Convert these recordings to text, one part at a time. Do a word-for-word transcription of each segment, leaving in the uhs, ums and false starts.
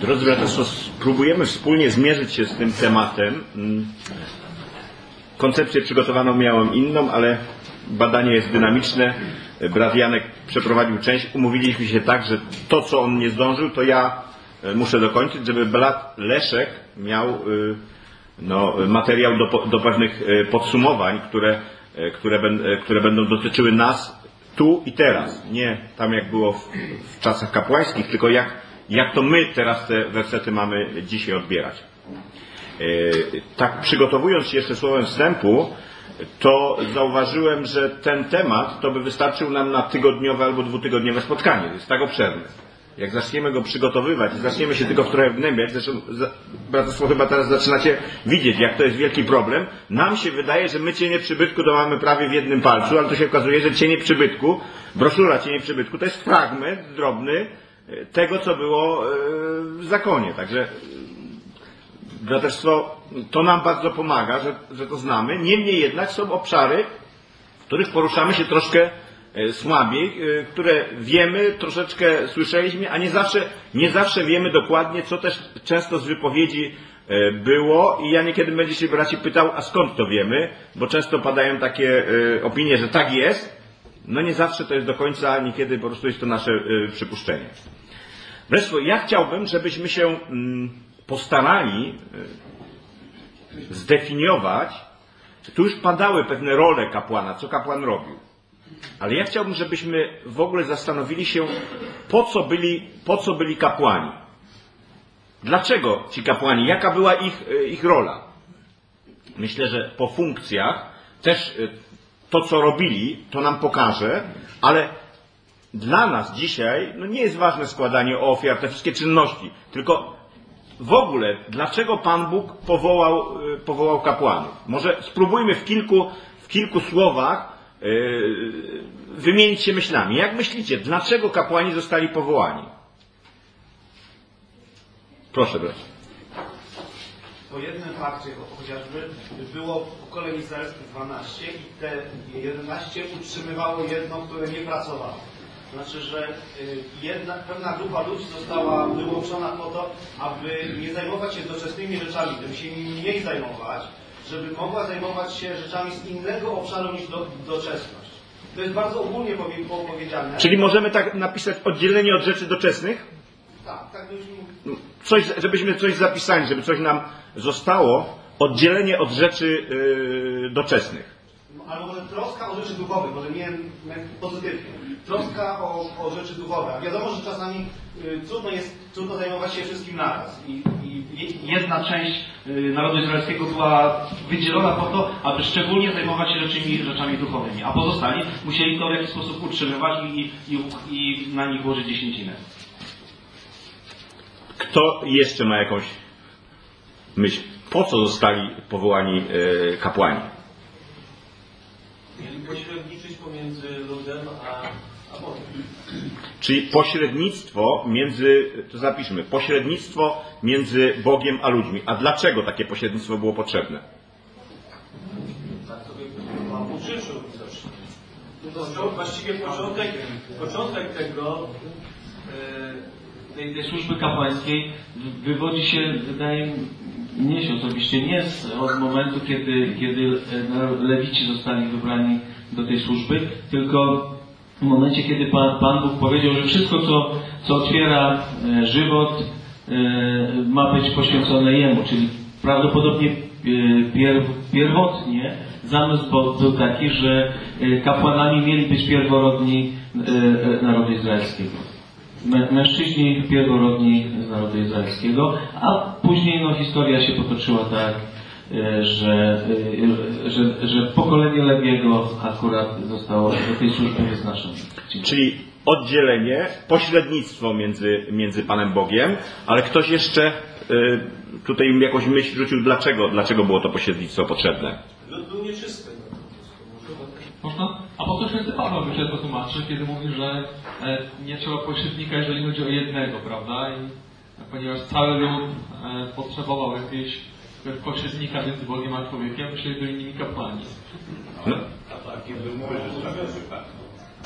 Drodzy braterstwo, spróbujemy wspólnie zmierzyć się z tym tematem. Koncepcję przygotowaną miałem inną, ale badanie jest dynamiczne. Brat Janek przeprowadził część. Umówiliśmy się tak, że to, co on nie zdążył, to ja muszę dokończyć, żeby brat Leszek miał no, materiał do, do pewnych podsumowań, które, które, które będą dotyczyły nas tu i teraz. Nie tam, jak było w, w czasach kapłańskich, tylko jak, jak to my teraz te wersety mamy dzisiaj odbierać. Tak, przygotowując się jeszcze słowem wstępu, to zauważyłem, że ten temat to by wystarczył nam na tygodniowe albo dwutygodniowe spotkanie. Jest tak obszerny. Jak zaczniemy go przygotowywać, zaczniemy się tylko w trochę wgnębiać, zresztą braterstwo chyba teraz zaczynacie widzieć, jak to jest wielki problem. Nam się wydaje, że my cienie przybytku to mamy prawie w jednym palcu, ale to się okazuje, że cienie przybytku, broszura cienie przybytku to jest fragment drobny tego, co było w zakonie. Także braterstwo, to nam bardzo pomaga, że, że to znamy. Niemniej jednak są obszary, w których poruszamy się troszkę słabiej, które wiemy, troszeczkę słyszeliśmy, a nie zawsze, nie zawsze wiemy dokładnie, co też często z wypowiedzi było i ja niekiedy będzie się braci pytał, a skąd to wiemy, bo często padają takie opinie, że tak jest, no nie zawsze to jest do końca, niekiedy po prostu jest to nasze przypuszczenie. Wreszcie ja chciałbym, żebyśmy się postarali zdefiniować, tu już padały pewne role kapłana, co kapłan robił. Ale ja chciałbym, żebyśmy w ogóle zastanowili się, po co byli, po co byli kapłani. Dlaczego ci kapłani? Jaka była ich, ich rola? Myślę, że po funkcjach też to, co robili, to nam pokaże, ale dla nas dzisiaj no nie jest ważne składanie ofiar, te wszystkie czynności, tylko w ogóle, dlaczego Pan Bóg powołał, powołał kapłanów? Może spróbujmy w kilku, w kilku słowach yy, wymienić się myślami. Jak myślicie, dlaczego kapłani zostali powołani? Proszę, bracie. Po jednym fakcie chociażby było pokolenie izraelskie dwanaście i te jedenaście utrzymywało jedno, które nie pracowało. Znaczy, że jedna, pewna grupa ludzi została wyłączona po to, aby nie zajmować się doczesnymi rzeczami, tym się mniej zajmować, żeby mogła zajmować się rzeczami z innego obszaru niż do, doczesność. To jest bardzo ogólnie powiedziane. Czyli możemy tak napisać oddzielenie od rzeczy doczesnych? Tak, tak byśmy... Coś, żebyśmy coś zapisali, żeby coś nam zostało, oddzielenie od rzeczy yy, doczesnych. Albo może troska o rzeczy duchowe, może nie pozytywnie. Troska o, o rzeczy duchowe. A wiadomo, że czasami y, trudno jest trudno zajmować się wszystkim naraz. I, i jedna część y, narodu izraelskiego była wydzielona po to, aby szczególnie zajmować się rzeczami, rzeczami duchowymi. A pozostali musieli to w jakiś sposób utrzymywać i, i, i na nich włożyć dziesięcinę. Kto jeszcze ma jakąś myśl? Po co zostali powołani y, kapłani? Mieli pośredniczyć pomiędzy ludem a, a Bogiem. Czyli pośrednictwo między, to zapiszmy, pośrednictwo między Bogiem a ludźmi. A dlaczego takie pośrednictwo było potrzebne? Tak sobie Pan uczyczył widocznie. To właściwie początek, początek tego, e, tej, tej służby kapłańskiej wywodzi się, wydaje mnie się osobiście, nie z, od momentu, kiedy, kiedy lewici zostali wybrani do tej służby, tylko w momencie, kiedy Pan, Pan Bóg powiedział, że wszystko, co, co otwiera e, żywot, e, ma być poświęcone Jemu, czyli prawdopodobnie e, pier, pierwotnie zamysł był taki, że e, kapłanami mieli być pierworodni e, narodu izraelskiego. Mężczyźni pierworodni z narodu izraelskiego, a później no, historia się potoczyła tak, że, że, że pokolenie Lewiego akurat zostało do tej służby wyznaczone. Czyli oddzielenie, pośrednictwo między, między Panem Bogiem, ale ktoś jeszcze tutaj jakąś myśl rzucił, dlaczego, dlaczego było to pośrednictwo potrzebne? Lud był nieczysty. Można? A po co święty Paweł myślę to tłumaczy, kiedy mówi, że e, nie trzeba pośrednika, jeżeli chodzi o jednego, prawda? I, ponieważ cały lud e, potrzebował jakiegoś pośrednika między Bogiem a człowiekiem, czyli byli nimi kapłani. No.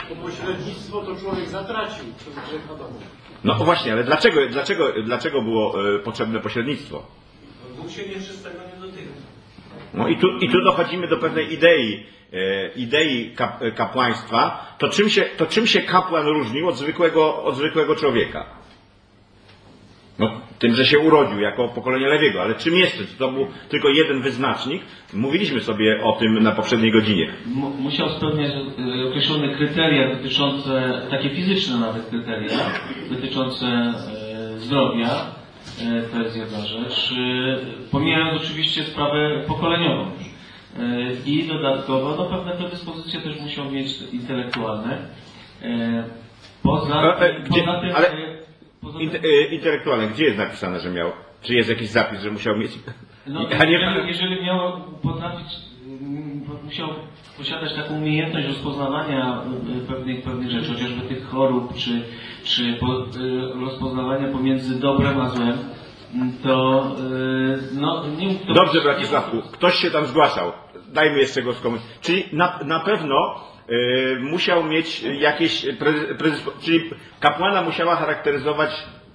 Bo pośrednictwo to człowiek zatracił przez grzech Adamu. No właśnie, ale dlaczego, dlaczego, dlaczego było e, potrzebne pośrednictwo? Bóg się nieczystego nie dotyka. No i tu, i tu dochodzimy do pewnej idei, e, idei kap, kapłaństwa. To czym, się, to czym się kapłan różnił od zwykłego, od zwykłego człowieka? No, tym, że się urodził jako pokolenie Lewiego, ale czym jeszcze? To był tylko jeden wyznacznik. Mówiliśmy sobie o tym na poprzedniej godzinie. M- musiał spełniać e, określone kryteria dotyczące, takie fizyczne nawet kryteria, dotyczące e, zdrowia, e, to jest jedna rzecz, e, pomijając oczywiście sprawę pokoleniową już. E, I dodatkowo, no pewne predyspozycje też musiał mieć intelektualne. E, poza, A, e, gdzie, poza tym... ale... E, Int, intelektualne. Gdzie jest napisane, że miał? Czy jest jakiś zapis, że musiał mieć? No, A nie... jeżeli, jeżeli miał potrafić, musiał posiadać taką umiejętność rozpoznawania pewnych, pewnych rzeczy, chociażby tych chorób, czy, czy po, rozpoznawania pomiędzy dobrem a złem, to no nie mógł to... Dobrze, Bratisławku, ktoś się tam zgłaszał. Dajmy jeszcze go skomuś. Czyli na, na pewno Yy, musiał mieć jakieś predyspozycje, czyli kapłana musiała charakteryzować,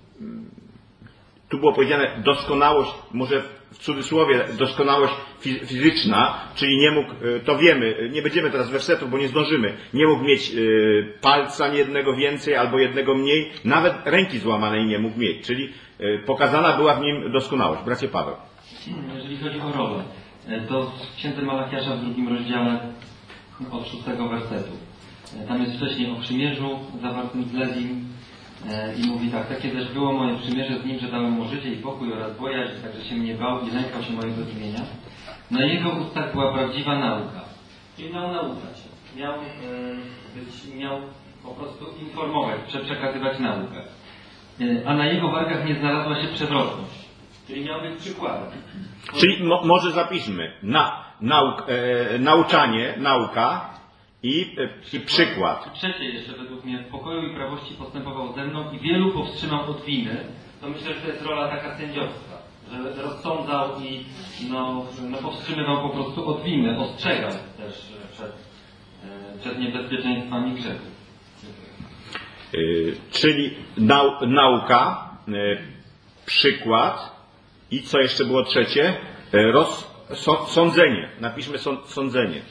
tu było powiedziane doskonałość, może w cudzysłowie doskonałość fizyczna, czyli nie mógł, to wiemy, nie będziemy teraz wersetów, bo nie zdążymy, nie mógł mieć yy, palca jednego więcej albo jednego mniej, nawet ręki złamanej nie mógł mieć, czyli yy, pokazana była w nim doskonałość. Bracie Paweł. Jeżeli chodzi o rolę, to w Księdze Malachiasza w drugim rozdziale od szóstego wersetu. Tam jest wcześniej o przymierzu zawartym z Lewim i mówi tak: takie też było moje przymierze z nim, że dałem mu życie i pokój oraz bojaźń, także się mnie bał i lękał się mojego imienia. Na jego ustach była prawdziwa nauka. Czyli miał nauczać. Miał, być, miał po prostu informować, przekazywać naukę. A na jego wargach nie znalazła się przewrotność. Czyli miał być przykładem. Czyli mo, może zapiszmy na, nauk, e, nauczanie, nauka i, e, i przykład. Trzecie jeszcze według mnie: w pokoju i prawości postępował ze mną i wielu powstrzymał od winy. To myślę, że to jest rola taka sędziowska, że rozsądzał i no, no powstrzymywał po prostu od winy, ostrzegał też przed, przed niebezpieczeństwami grzechu. E, czyli nau, nauka, e, przykład i co jeszcze było trzecie? Roz, so, sądzenie. Napiszmy są, sądzenie.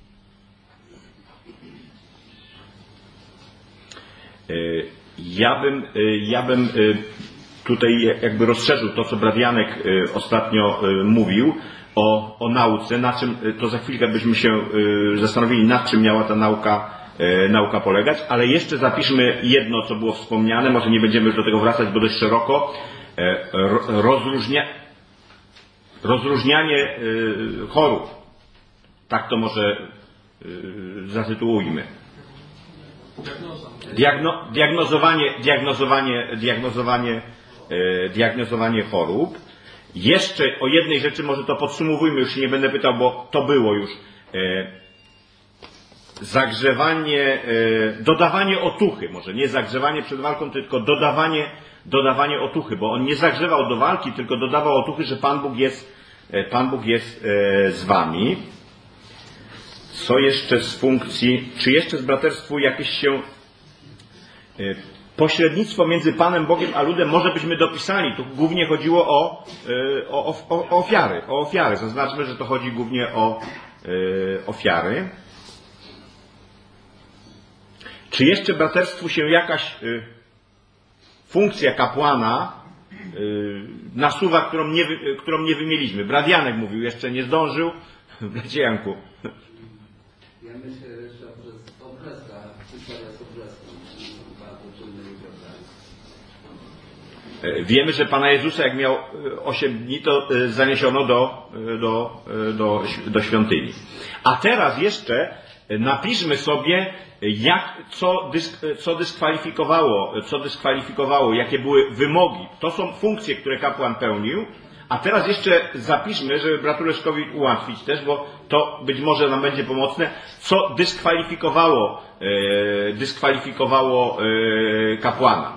Ja bym, ja bym tutaj jakby rozszerzył to, co brat Janek ostatnio mówił o, o nauce, na czym, to za chwilkę byśmy się zastanowili, nad czym miała ta nauka, nauka polegać, ale jeszcze zapiszmy jedno, co było wspomniane, może nie będziemy już do tego wracać, bo dość szeroko. Rozróżnia, rozróżnianie chorób. Tak to może zatytułujmy. Diagno, diagnozowanie, diagnozowanie, diagnozowanie, diagnozowanie chorób. Jeszcze o jednej rzeczy może to podsumowujmy, już się nie będę pytał, bo to było już. Zagrzewanie, dodawanie otuchy, może nie zagrzewanie przed walką, tylko dodawanie dodawanie otuchy, bo on nie zagrzewał do walki, tylko dodawał otuchy, że Pan Bóg jest, Pan Bóg jest z wami. Co jeszcze z funkcji, czy jeszcze z braterstwu jakieś się pośrednictwo między Panem Bogiem a ludem może byśmy dopisali. Tu głównie chodziło o, o, o, o ofiary, o ofiary. Zaznaczmy, że to chodzi głównie o ofiary. Czy jeszcze braterstwu się jakaś funkcja kapłana yy, nasuwa, którą nie, którą nie wymieliśmy? Brat Janek mówił, jeszcze nie zdążył. Bracie Janku. Ja myślę, że przez obrzezka, historia z obrzezką, bardzo trudne i Wiemy, że Pana Jezusa, jak miał osiem dni, to zaniesiono do, do, do, do świątyni. A teraz jeszcze napiszmy sobie, jak, co, dysk, co dyskwalifikowało, co dyskwalifikowało, jakie były wymogi. To są funkcje, które kapłan pełnił. A teraz jeszcze zapiszmy, żeby bratu Leszkowi ułatwić też, bo to być może nam będzie pomocne, co dyskwalifikowało, e, dyskwalifikowało e, kapłana.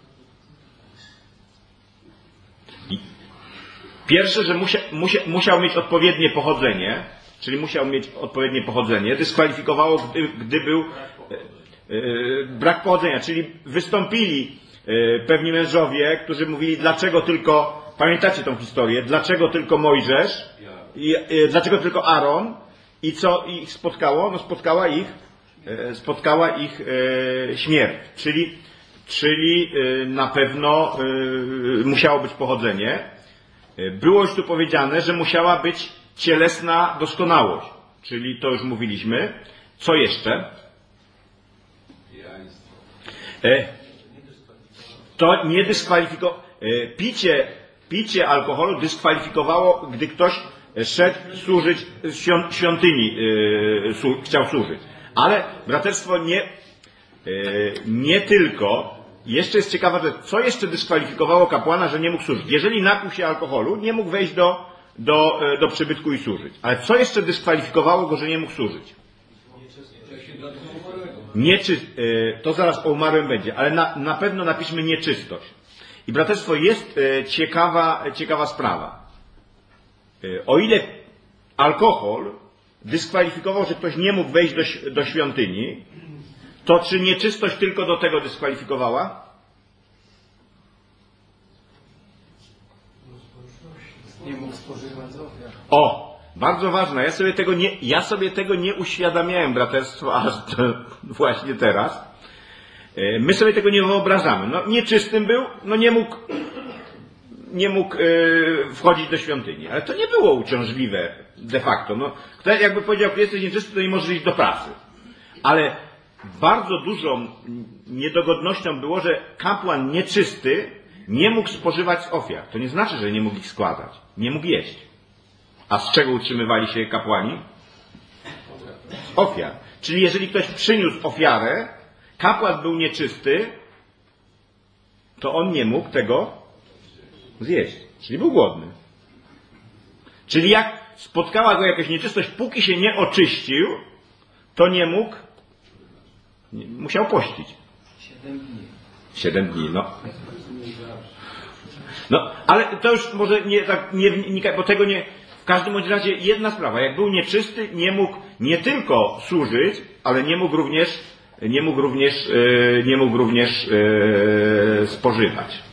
I pierwsze, że musia, musia, musiał mieć odpowiednie pochodzenie, czyli musiał mieć odpowiednie pochodzenie. Dyskwalifikowało, gdy, gdy był, brak pochodzenia, czyli wystąpili pewni mężowie, którzy mówili, dlaczego tylko, pamiętacie tą historię, dlaczego tylko Mojżesz, i, dlaczego tylko Aaron i co ich spotkało? No spotkała ich, spotkała ich śmierć, czyli, czyli na pewno musiało być pochodzenie. Było już tu powiedziane, że musiała być cielesna doskonałość, czyli to już mówiliśmy. Co jeszcze? To nie dyskwalifikowało, picie, picie alkoholu dyskwalifikowało, gdy ktoś szedł służyć świątyni, chciał służyć. Ale braterstwo nie, nie tylko, jeszcze jest ciekawa rzecz, co jeszcze dyskwalifikowało kapłana, że nie mógł służyć. Jeżeli napił się alkoholu, nie mógł wejść do, do, do przybytku i służyć. Ale co jeszcze dyskwalifikowało go, że nie mógł służyć? Nieczy, to zaraz o umarłym będzie, ale na, na pewno napiszmy nieczystość. I braterstwo, jest ciekawa, ciekawa sprawa. O ile alkohol dyskwalifikował, że ktoś nie mógł wejść do, do świątyni, to czy nieczystość tylko do tego dyskwalifikowała? Nie mógł spożywać ofiar. O! Bardzo ważne. Ja sobie tego nie, ja sobie tego nie uświadamiałem, braterstwo, aż to właśnie teraz. My sobie tego nie wyobrażamy. No, nieczystym był, no nie mógł, nie mógł yy, wchodzić do świątyni. Ale to nie było uciążliwe de facto. No, kto jakby powiedział, że jesteś nieczysty, to nie możesz iść do pracy. Ale bardzo dużą niedogodnością było, że kapłan nieczysty nie mógł spożywać z ofiar. To nie znaczy, że nie mógł ich składać. Nie mógł jeść. A z czego utrzymywali się kapłani? Z ofiar. Czyli jeżeli ktoś przyniósł ofiarę, kapłan był nieczysty, to on nie mógł tego zjeść. Czyli był głodny. Czyli jak spotkała go jakaś nieczystość, póki się nie oczyścił, to nie mógł, nie, musiał pościć. Siedem dni. Siedem dni, no. No, ale to już może nie tak, nie wnikać, bo tego nie... W każdym bądź razie jedna sprawa. Jak był nieczysty, nie mógł nie tylko służyć, ale nie mógł również, nie mógł również, e, nie mógł również e, spożywać.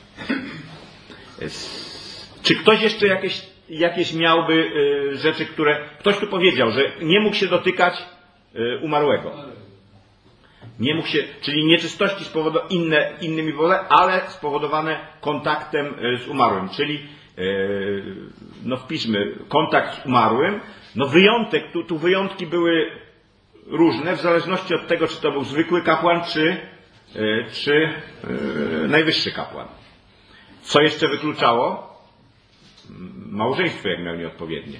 Czy ktoś jeszcze jakieś, jakieś miałby e, rzeczy, które... Ktoś tu powiedział, że nie mógł się dotykać e, umarłego. Nie mógł się, czyli nieczystości spowodowane inne, innymi powodami, ale spowodowane kontaktem z umarłym, czyli no wpiszmy kontakt z umarłym, no wyjątek, tu, tu wyjątki były różne w zależności od tego, czy to był zwykły kapłan, czy, czy najwyższy kapłan. Co jeszcze wykluczało? Małżeństwo, jak miał nieodpowiednie.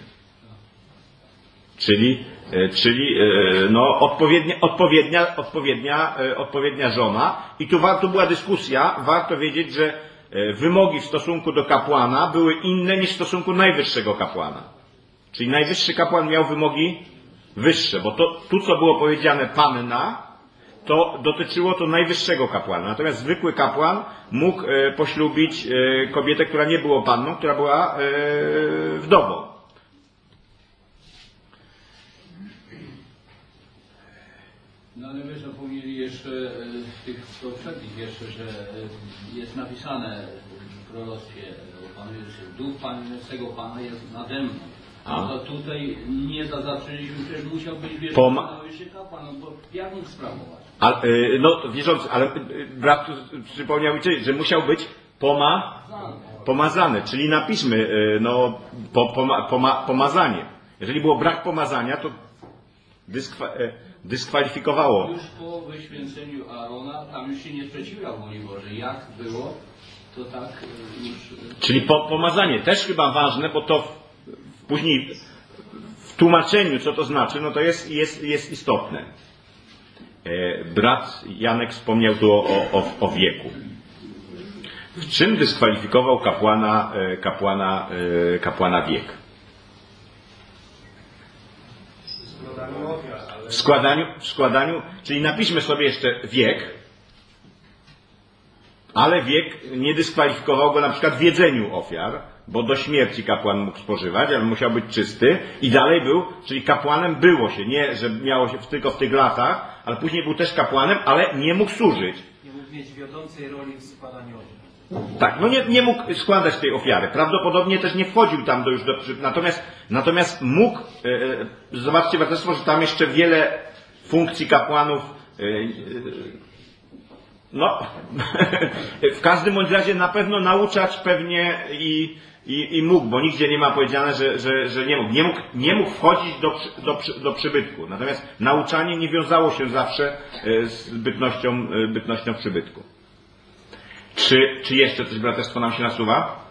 Czyli, czyli no, odpowiednia, odpowiednia, odpowiednia, odpowiednia żona. I tu warto była dyskusja, warto wiedzieć, że wymogi w stosunku do kapłana były inne niż w stosunku najwyższego kapłana. Czyli najwyższy kapłan miał wymogi wyższe, bo to, tu co było powiedziane panna, to dotyczyło to najwyższego kapłana. Natomiast zwykły kapłan mógł poślubić kobietę, która nie była panną, która była wdową. No ale my zapomnieli jeszcze w tych poprzednich jeszcze, że jest napisane w proroctwie o Panu Jezusie, duch Pańskiego Pana jest nade mną. A to tutaj nie zaznaczyliśmy, że musiał być wierzący najwyższy kapłan, no bo jak mógł sprawować? A, yy, no wierzący, ale yy, brat tu przypomniał mi, że musiał być poma, pomazany, czyli napiszmy yy, no, po, poma, poma, pomazanie. Jeżeli było brak pomazania, to dyskwa, yy, dyskwalifikowało. Już po wyświęceniu Aarona, tam już się nie sprzeciwiał woli Bożej. Jak było, to tak już... Czyli po, pomazanie też chyba ważne, bo to w, później w tłumaczeniu, co to znaczy, no to jest, jest, jest istotne. E, brat Janek wspomniał tu o, o, o wieku. W czym dyskwalifikował kapłana, e, kapłana, e, kapłana wiek? W składaniu, w składaniu, czyli napiszmy sobie jeszcze wiek. Ale wiek nie dyskwalifikował go na przykład w jedzeniu ofiar, bo do śmierci kapłan mógł spożywać, ale musiał być czysty i dalej był, czyli kapłanem było się, nie, że miało się tylko w tych latach, ale później był też kapłanem, ale nie mógł służyć. Nie mógł mieć wiodącej roli w składaniu ofiar. Tak, no nie, nie mógł składać tej ofiary. Prawdopodobnie też nie wchodził tam do już do... Natomiast, natomiast mógł, e, zobaczcie braterstwo, że tam jeszcze wiele funkcji kapłanów e, e, no, w każdym bądź razie na pewno nauczać pewnie i, i, i mógł, bo nigdzie nie ma powiedziane, że, że, że nie mógł. Nie mógł, nie mógł wchodzić do, do, do przybytku. Natomiast nauczanie nie wiązało się zawsze z bytnością, bytnością w przybytku. Czy, czy jeszcze coś braterstwo nam się nasuwa?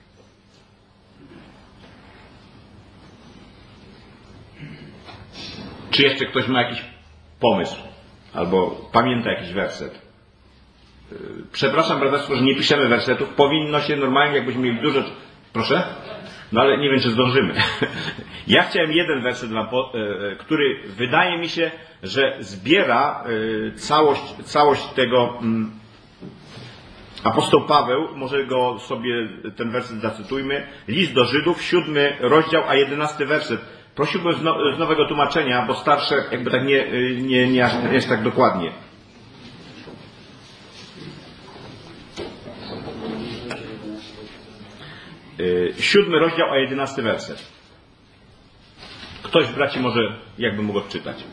Czy jeszcze ktoś ma jakiś pomysł? Albo pamięta jakiś werset? Przepraszam braterstwo, że nie piszemy wersetów. Powinno się normalnie, jakbyśmy mieli dużo... Proszę? No ale nie wiem, czy zdążymy. Ja chciałem jeden werset, który wydaje mi się, że zbiera całość, całość tego... Apostoł Paweł, może go sobie, ten werset zacytujmy. List do Żydów, siódmy rozdział, a jedenasty werset. Prosiłbym z, no, z nowego tłumaczenia, bo starsze jakby tak nie, nie, nie jest tak dokładnie. Siódmy rozdział, a jedenasty werset. Ktoś z braci może jakby mógł odczytać.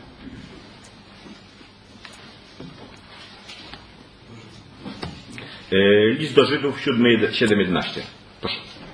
List do Żydów, siedem jedenaście. Proszę.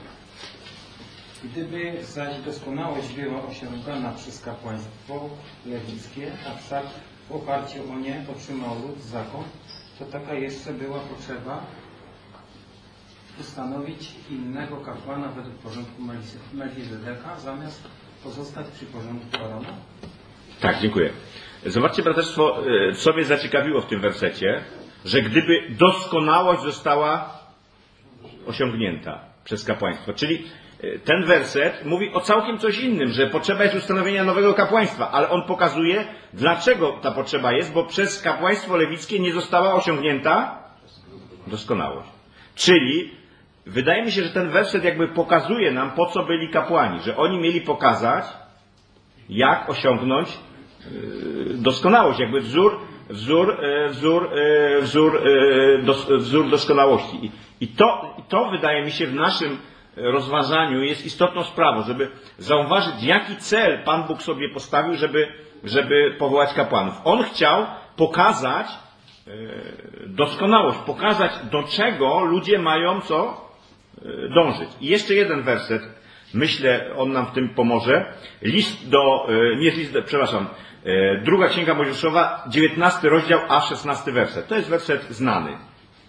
Gdyby zaś doskonałość była osiągana przez kapłaństwo lewickie, a wszak w oparciu o nie otrzymał lud zakon, to taka jeszcze była potrzeba ustanowić innego kapłana według porządku Melchizedeka, zamiast pozostać przy porządku Arona? Tak, dziękuję. Zobaczcie, braterstwo, co mnie zaciekawiło w tym wersecie, że gdyby doskonałość została osiągnięta przez kapłaństwo, czyli ten werset mówi o całkiem coś innym, że potrzeba jest ustanowienia nowego kapłaństwa, ale on pokazuje, dlaczego ta potrzeba jest, bo przez kapłaństwo lewickie nie została osiągnięta doskonałość. Czyli wydaje mi się, że ten werset jakby pokazuje nam, po co byli kapłani, że oni mieli pokazać, jak osiągnąć doskonałość, jakby wzór, wzór, wzór, wzór, wzór doskonałości. I to, to wydaje mi się w naszym rozważaniu jest istotną sprawą, żeby zauważyć, jaki cel Pan Bóg sobie postawił, żeby, żeby powołać kapłanów. On chciał pokazać doskonałość, pokazać, do czego ludzie mają co dążyć. I jeszcze jeden werset, myślę, on nam w tym pomoże. List do, nie list, do, przepraszam, druga Księga Mojżeszowa, dziewiętnasty rozdział, a szesnasty werset. To jest werset znany.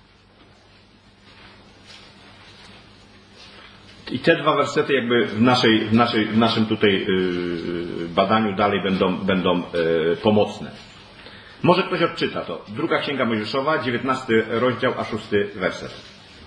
I te dwa wersety jakby w, naszej, w, naszej, w naszym tutaj badaniu dalej będą, będą pomocne. Może ktoś odczyta to. Druga Księga Mojżeszowa, dziewiętnasty rozdział, a szósty werset.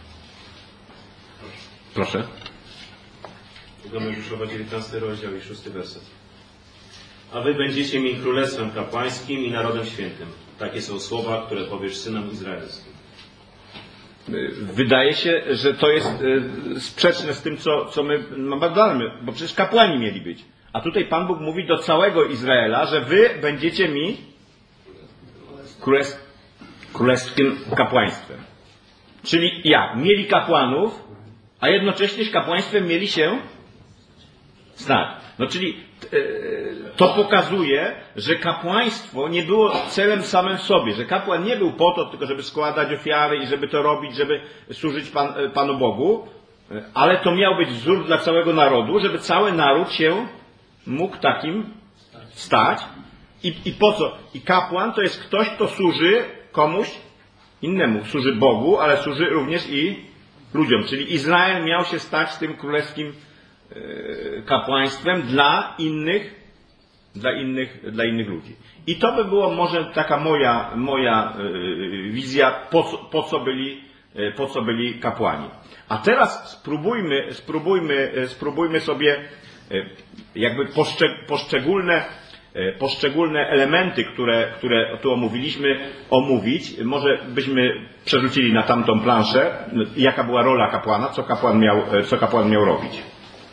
Proszę. Druga Mojżeszowa, dziewiętnasty rozdział i szósty werset. A wy będziecie mi królestwem kapłańskim i narodem świętym. Takie są słowa, które powiesz synom izraelskim. Wydaje się, że to jest sprzeczne z tym, co, co my badamy, bo przecież kapłani mieli być. A tutaj Pan Bóg mówi do całego Izraela, że wy będziecie mi królestw, królewskim kapłaństwem. Czyli jak? Mieli kapłanów, a jednocześnie z kapłaństwem mieli się stać. No czyli to pokazuje, że kapłaństwo nie było celem samym w sobie, że kapłan nie był po to tylko, żeby składać ofiary i żeby to robić, żeby służyć Pan, Panu Bogu, ale to miał być wzór dla całego narodu, żeby cały naród się mógł takim stać. I, i po co? I kapłan to jest ktoś, kto służy komuś innemu. Służy Bogu, ale służy również i ludziom. Czyli Izrael miał się stać tym królewskim kapłaństwem dla innych, dla innych, dla innych ludzi. I to by było może taka moja, moja wizja, po co, po co byli, po co byli kapłani. A teraz spróbujmy, spróbujmy, spróbujmy sobie jakby poszczególne poszczególne elementy, które, które tu omówiliśmy, omówić. Może byśmy przerzucili na tamtą planszę, jaka była rola kapłana, co kapłan miał, co kapłan miał robić.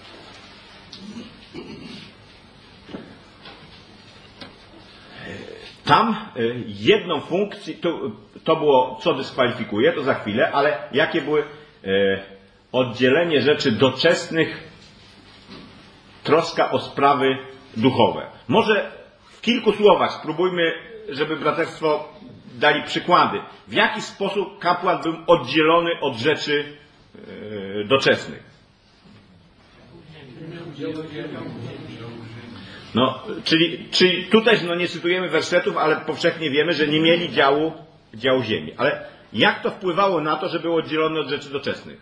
Tam jedną funkcję, to, to było, co dyskwalifikuje, to za chwilę, ale jakie były oddzielenie rzeczy doczesnych, troska o sprawy duchowe. Może w kilku słowach spróbujmy, żeby braterstwo dali przykłady. W jaki sposób kapłan był oddzielony od rzeczy yy, doczesnych? No, czyli, czyli tutaj no, nie cytujemy wersetów, ale powszechnie wiemy, że nie mieli działu, działu ziemi. Ale jak to wpływało na to, że był oddzielony od rzeczy doczesnych?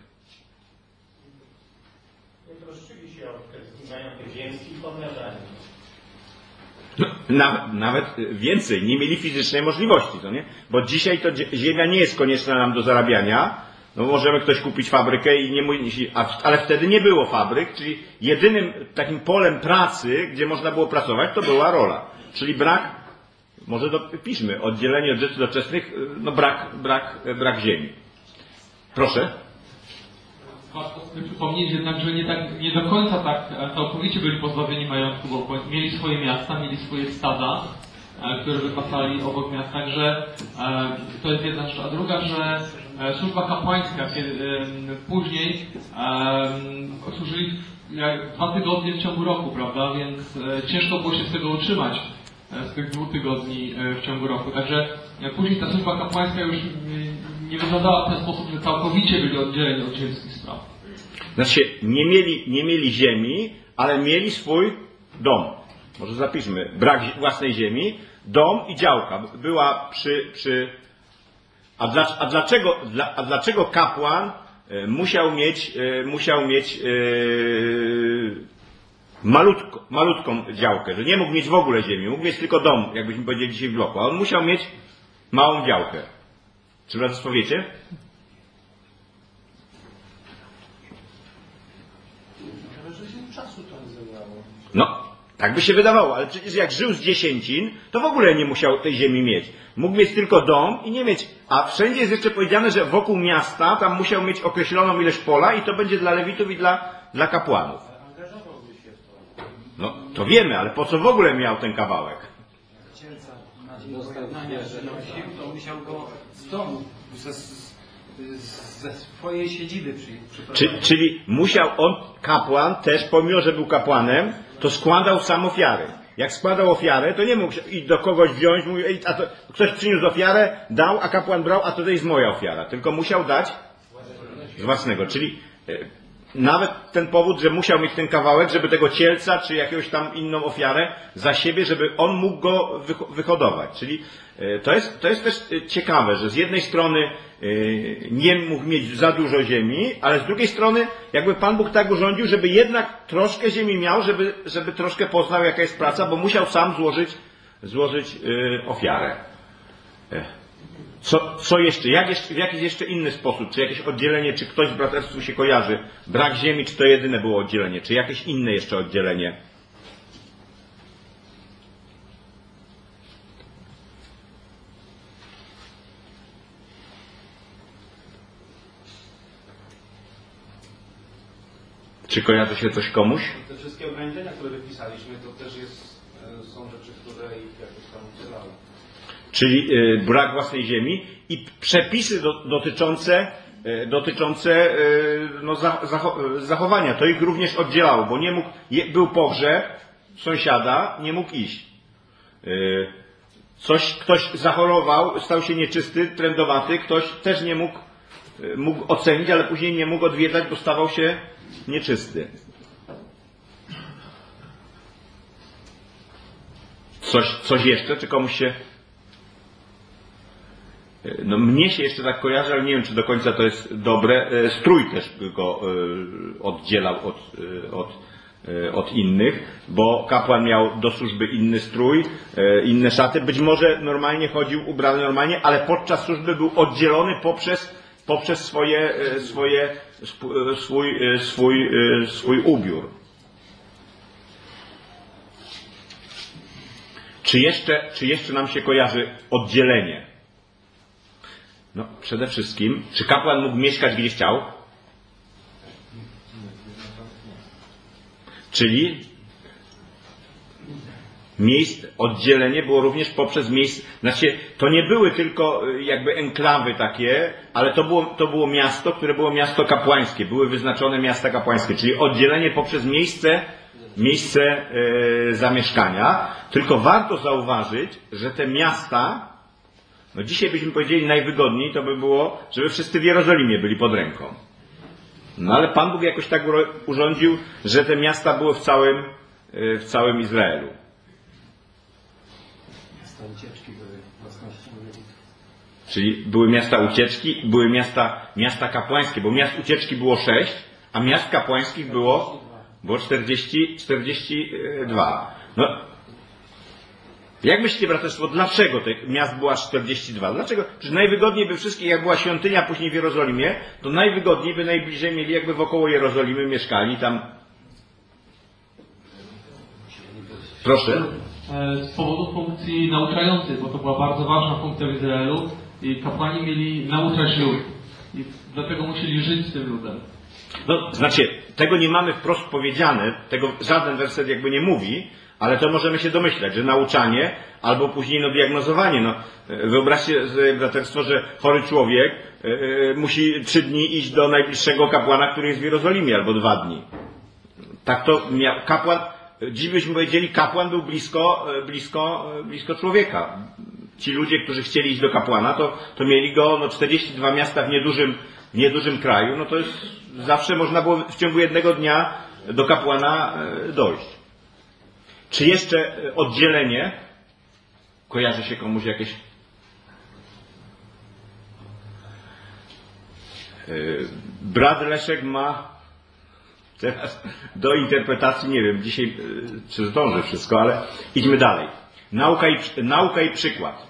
No, na, nawet więcej, nie mieli fizycznej możliwości, to nie? Bo dzisiaj to ziemia nie jest konieczna nam do zarabiania. No możemy ktoś kupić fabrykę i nie musi, ale wtedy nie było fabryk, czyli jedynym takim polem pracy, gdzie można było pracować, to była rola. Czyli brak, może dopiszmy, oddzielenie od rzeczy doczesnych, no brak, brak, brak ziemi. Proszę. Warto sobie przypomnieć jednak, że nie, tak, nie do końca tak całkowicie byli pozbawieni majątku, bo mieli swoje miasta, mieli swoje stada, które wypasali obok miast. Także e, to jest jedna rzecz. A druga, że e, służba kapłańska, kiedy e, później e, służyli jak dwa tygodnie w ciągu roku, prawda? Więc e, ciężko było się z tego utrzymać, e, z tych dwóch tygodni e, w ciągu roku. Także e, później ta służba kapłańska już nie, nie wyglądała w ten sposób, że całkowicie byli oddzieleni od ziemskich spraw. Znaczy, nie mieli, nie mieli ziemi, ale mieli swój dom. Może zapiszmy, brak własnej ziemi, dom i działka. Była przy... przy... A, dla, a, dlaczego, dla, a dlaczego kapłan e, musiał mieć, e, musiał mieć e, malutko, malutką działkę, że nie mógł mieć w ogóle ziemi, mógł mieć tylko dom, jakbyśmy powiedzieli dzisiaj w bloku, a on musiał mieć małą działkę. Czy braterstwo wiecie? No, tak by się wydawało, ale przecież jak żył z dziesięcin, to w ogóle nie musiał tej ziemi mieć. Mógł mieć tylko dom i nie mieć. A wszędzie jest jeszcze powiedziane, że wokół miasta tam musiał mieć określoną ilość pola i to będzie dla lewitów i dla, dla kapłanów. No, to wiemy, ale po co w ogóle miał ten kawałek? Księdza na dzień pojednania przynosił, to musiał go z domu, ze, ze swojej siedziby przyprowadzić. Czy, czyli musiał on, kapłan też, pomimo że był kapłanem, to składał sam ofiary. Jak składał ofiarę, to nie mógł i do kogoś wziąć, mówił, a to, ktoś przyniósł ofiarę, dał, a kapłan brał, a to jest moja ofiara. Tylko musiał dać z własnego. Czyli e, nawet ten powód, że musiał mieć ten kawałek, żeby tego cielca, czy jakąś tam inną ofiarę za siebie, żeby on mógł go wyhodować. Czyli e, to jest, to jest też ciekawe, że z jednej strony e, nie mógł mieć za dużo ziemi, ale z drugiej strony jakby Pan Bóg tak urządził, żeby jednak troszkę ziemi miał, żeby, żeby troszkę poznał, jaka jest praca, bo musiał sam złożyć, złożyć e, ofiarę. E. Co, co jeszcze? Jak jeszcze? W jakiś jeszcze inny sposób? Czy jakieś oddzielenie, czy ktoś z braterstwu się kojarzy? Brak ziemi, czy to jedyne było oddzielenie? Czy jakieś inne jeszcze oddzielenie? Czy kojarzy się coś komuś? Te wszystkie ograniczenia, które wypisaliśmy, to też jest, są rzeczy, które ich jakoś tam udzielały. Czyli y, brak własnej ziemi i przepisy do, dotyczące, y, dotyczące y, no, zacho zachowania. To ich również oddzielało, bo nie mógł, je, był pogrzeb sąsiada, nie mógł iść. Y, coś, ktoś zachorował, stał się nieczysty, trędowaty, ktoś też nie mógł, y, mógł ocenić, ale później nie mógł odwiedzać, bo stawał się nieczysty. Coś, coś jeszcze? Czy komuś się... No mnie się jeszcze tak kojarzy, ale nie wiem, czy do końca to jest dobre. Strój też go oddzielał od, od, od innych, bo kapłan miał do służby inny strój, inne szaty. Być może normalnie chodził ubrany normalnie, ale podczas służby był oddzielony poprzez, poprzez swoje, swoje, swój, swój, swój ubiór. Czy jeszcze, czy jeszcze nam się kojarzy oddzielenie? No, przede wszystkim, czy kapłan mógł mieszkać gdzie chciał? Czyli miejsc, oddzielenie było również poprzez miejsce, znaczy to nie były tylko jakby enklawy takie, ale to było, to było miasto, które było miasto kapłańskie, były wyznaczone miasta kapłańskie, czyli oddzielenie poprzez miejsce, miejsce e, zamieszkania. Tylko warto zauważyć, że te miasta, no dzisiaj byśmy powiedzieli najwygodniej to by było, żeby wszyscy w Jerozolimie byli pod ręką. No ale Pan Bóg jakoś tak urządził, że te miasta były w całym, w całym Izraelu. Miasta ucieczki były własnością Lewitów. Czyli były miasta ucieczki, były miasta, miasta kapłańskie, bo miast ucieczki było sześć, a miast kapłańskich było, było czterdzieści, czterdzieści dwa. No, jak myślicie, braterstwo, dlaczego tych miast było aż czterdzieści dwa? Dlaczego? Przecież najwygodniej by wszystkich, jak była świątynia później w Jerozolimie, to najwygodniej by najbliżej mieli, jakby wokoło Jerozolimy mieszkali tam. Proszę. Z powodu funkcji nauczającej, bo to była bardzo ważna funkcja w Izraelu i kapłani mieli nauczać lud. I dlatego musieli żyć z tym ludem. No, znaczy, tego nie mamy wprost powiedziane, tego żaden werset jakby nie mówi, ale to możemy się domyślać, że nauczanie albo później no, diagnozowanie. No, wyobraźcie sobie, braterstwo, że chory człowiek yy, musi trzy dni iść do najbliższego kapłana, który jest w Jerozolimie, albo dwa dni. Tak to miał kapłan. Dziś byśmy powiedzieli, kapłan był blisko, blisko, blisko człowieka. Ci ludzie, którzy chcieli iść do kapłana, to, to mieli go no, czterdzieści dwa miasta w niedużym, w niedużym kraju. No to jest, zawsze można było w ciągu jednego dnia do kapłana dojść. Czy jeszcze oddzielenie? Kojarzy się komuś jakieś? Brat Leszek ma teraz do interpretacji, nie wiem, dzisiaj czy zdążę wszystko, ale idźmy dalej. Nauka i, nauka i przykład.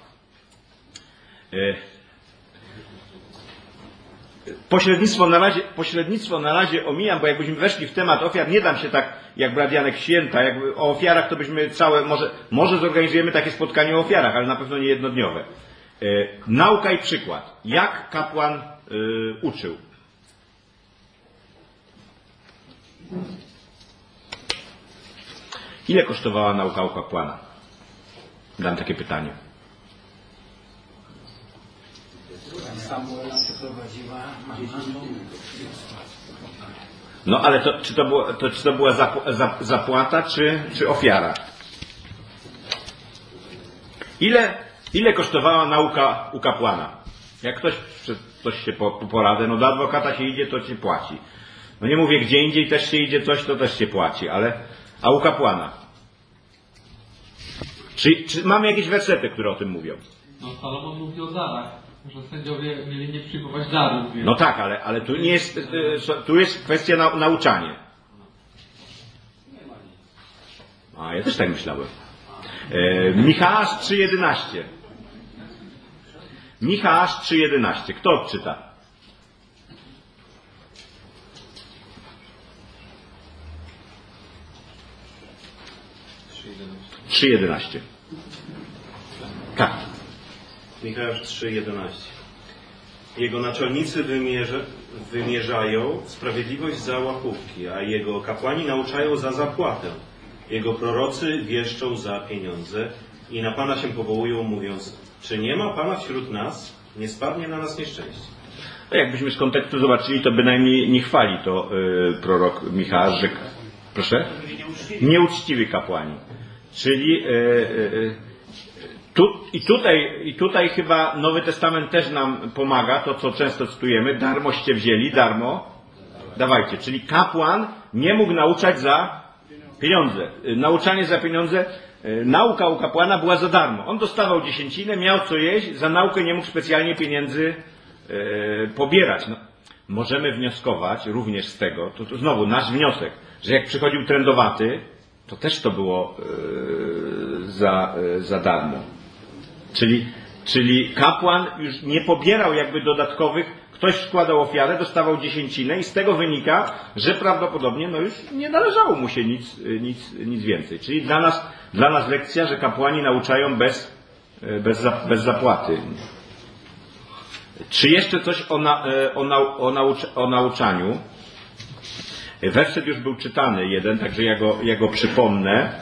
Pośrednictwo na razie, pośrednictwo na razie omijam, bo jakbyśmy weszli w temat ofiar, nie dam się tak, jak brat Janek Święta, jakby o ofiarach to byśmy całe, może, może zorganizujemy takie spotkanie o ofiarach, ale na pewno nie jednodniowe. Nauka i przykład. Jak kapłan uczył? Ile kosztowała nauka u kapłana? Dam takie pytanie. Samuela przeprowadziła mamma. No ale to, czy, to było, to, czy to była zapu, zap, zapłata, czy, czy ofiara? Ile, ile kosztowała nauka u kapłana? Jak ktoś, ktoś się po, po poradę, no do adwokata się idzie, to się płaci. No nie mówię, gdzie indziej też się idzie coś, to też się płaci, ale... A u kapłana? Czy, czy mamy jakieś wersety, które o tym mówią? No Salomon mówi o darach, że sędziowie mieli nie przyjmować darów. Więc... No tak, ale, ale tu nie jest, tu jest kwestia na, nauczanie. A, ja też tak myślałem. E, Michała trzy jedenaście. Michała trzy jedenaście. Kto odczyta? trzy jedenaście. Tak. Michała trzy jedenaście. Jego naczelnicy wymierza, wymierzają sprawiedliwość za łapówki, a jego kapłani nauczają za zapłatę. Jego prorocy wieszczą za pieniądze i na Pana się powołują, mówiąc: czy nie ma Pana wśród nas? Nie spadnie na nas nieszczęście. No jakbyśmy z kontekstu zobaczyli, to bynajmniej nie chwali to yy, prorok Michał, że... Proszę? Nieuczciwi kapłani. Czyli yy, yy, tu, i, tutaj, i tutaj chyba Nowy Testament też nam pomaga, to co często cytujemy, darmoście wzięli, darmo dawajcie. Czyli kapłan nie mógł nauczać za pieniądze. Nauczanie za pieniądze, yy, nauka u kapłana była za darmo. On dostawał dziesięcinę, miał co jeść, za naukę nie mógł specjalnie pieniędzy yy, pobierać. No, możemy wnioskować również z tego, to, to znowu nasz wniosek, że jak przychodził trędowaty, to też to było yy, za, yy, za darmo. Czyli, czyli kapłan już nie pobierał jakby dodatkowych, ktoś składał ofiarę, dostawał dziesięcinę i z tego wynika, że prawdopodobnie no już nie należało mu się nic, nic, nic więcej. Czyli dla nas dla nas lekcja, że kapłani nauczają bez, bez, za, bez zapłaty. Czy jeszcze coś o, na, o, nau, o, naucz, o nauczaniu? Werset już był czytany jeden, także ja go, ja go przypomnę.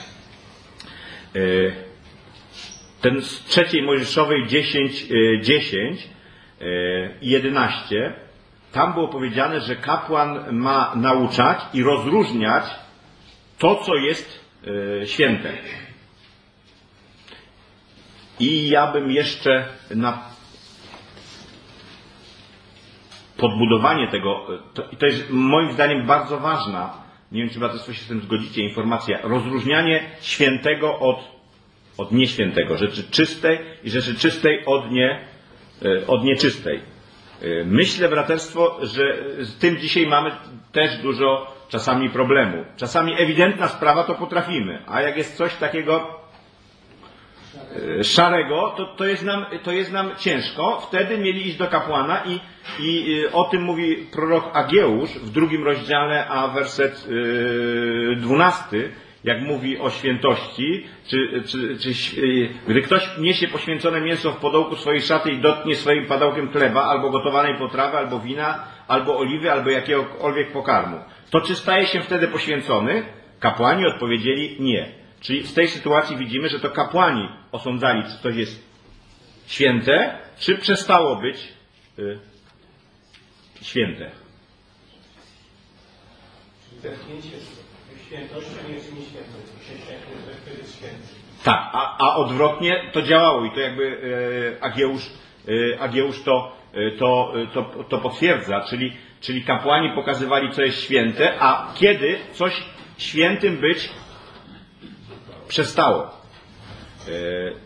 Ten z trzeciej Mojżeszowej dziesięć, dziesięć i jedenaście, tam było powiedziane, że kapłan ma nauczać i rozróżniać to, co jest święte. I ja bym jeszcze na podbudowanie tego, to, to jest moim zdaniem bardzo ważna, nie wiem, czy Braterstwo się z tym zgodzicie, informacja, rozróżnianie świętego od, od nieświętego, rzeczy czystej i rzeczy czystej od, nie, od nieczystej. Myślę, Braterstwo, że z tym dzisiaj mamy też dużo czasami problemu. Czasami ewidentna sprawa to potrafimy, a jak jest coś takiego szarego, to, to, jest nam, to jest nam ciężko. Wtedy mieli iść do kapłana i, i o tym mówi prorok Ageusz w drugim rozdziale, a werset yy, dwunasty, jak mówi o świętości, czy, czy, czy yy, gdy ktoś niesie poświęcone mięso w podołku swojej szaty i dotknie swoim padałkiem chleba, albo gotowanej potrawy, albo wina, albo oliwy, albo jakiegokolwiek pokarmu, to czy staje się wtedy poświęcony? Kapłani odpowiedzieli nie. Czyli w tej sytuacji widzimy, że to kapłani osądzali, czy coś jest święte, czy przestało być y, święte. Zetknięcie świętości nie jest nieświętość. Chrześcijaństwo jest święty. Tak, a, a odwrotnie to działało i to jakby y, Ageusz, y, Ageusz to, y, to, y, to, to potwierdza, czyli, czyli kapłani pokazywali, co jest święte, a kiedy coś świętym być przestało. Yy.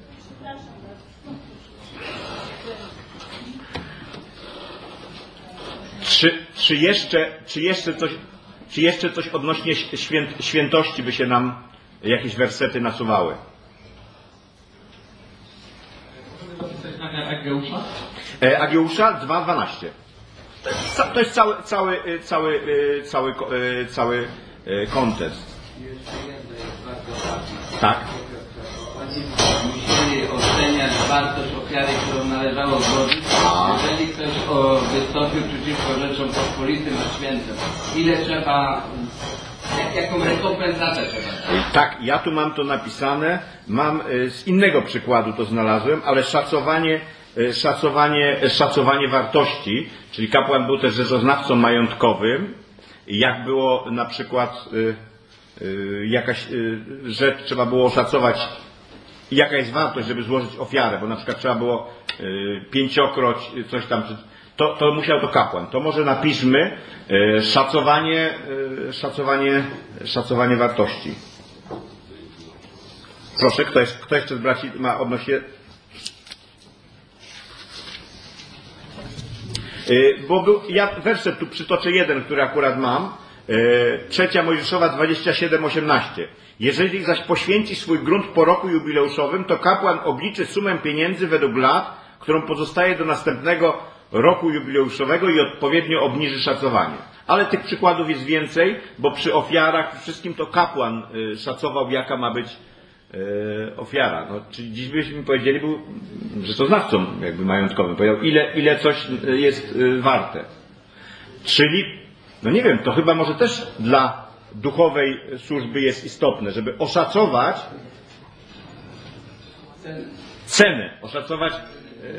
Czy, czy, jeszcze, czy, jeszcze coś, czy jeszcze coś odnośnie święt, świętości by się nam jakieś wersety nasuwały? Ageusza? E, Ageusza dwa dwanaście. To jest cały, cały, cały, cały, cały kontekst. Tak. Musimy oceniać wartość ofiary, którą należało złożyć, jeżeli ktoś o, wystąpił przeciwko rzeczom pospolitym a świętym. Ile trzeba, jak, jaką rekompensatę trzeba dać? Tak, ja tu mam to napisane, mam z innego przykładu to znalazłem, ale szacowanie, szacowanie, szacowanie wartości, czyli kapłan był też rzeczoznawcą majątkowym, jak było na przykład jakaś rzecz trzeba było oszacować, jaka jest wartość, żeby złożyć ofiarę, bo na przykład trzeba było pięciokroć coś tam, to, to musiał to kapłan. To może napiszmy szacowanie, szacowanie, szacowanie wartości. Proszę, kto, jest, kto jeszcze z braci ma odnośnie? Bo był, ja werset tu przytoczę jeden, który akurat mam. Trzecia Mojżeszowa dwadzieścia siedem osiemnaście. Jeżeli zaś poświęci swój grunt po roku jubileuszowym, to kapłan obliczy sumę pieniędzy według lat, którą pozostaje do następnego roku jubileuszowego i odpowiednio obniży szacowanie. Ale tych przykładów jest więcej, bo przy ofiarach, przy wszystkim to kapłan szacował, jaka ma być ofiara. No, czyli dziś byśmy powiedzieli, był rzeczoznawcą jakby majątkowym. Powiedział, ile, ile coś jest warte. Czyli no nie wiem, to chyba może też dla duchowej służby jest istotne, żeby oszacować cenę, oszacować e...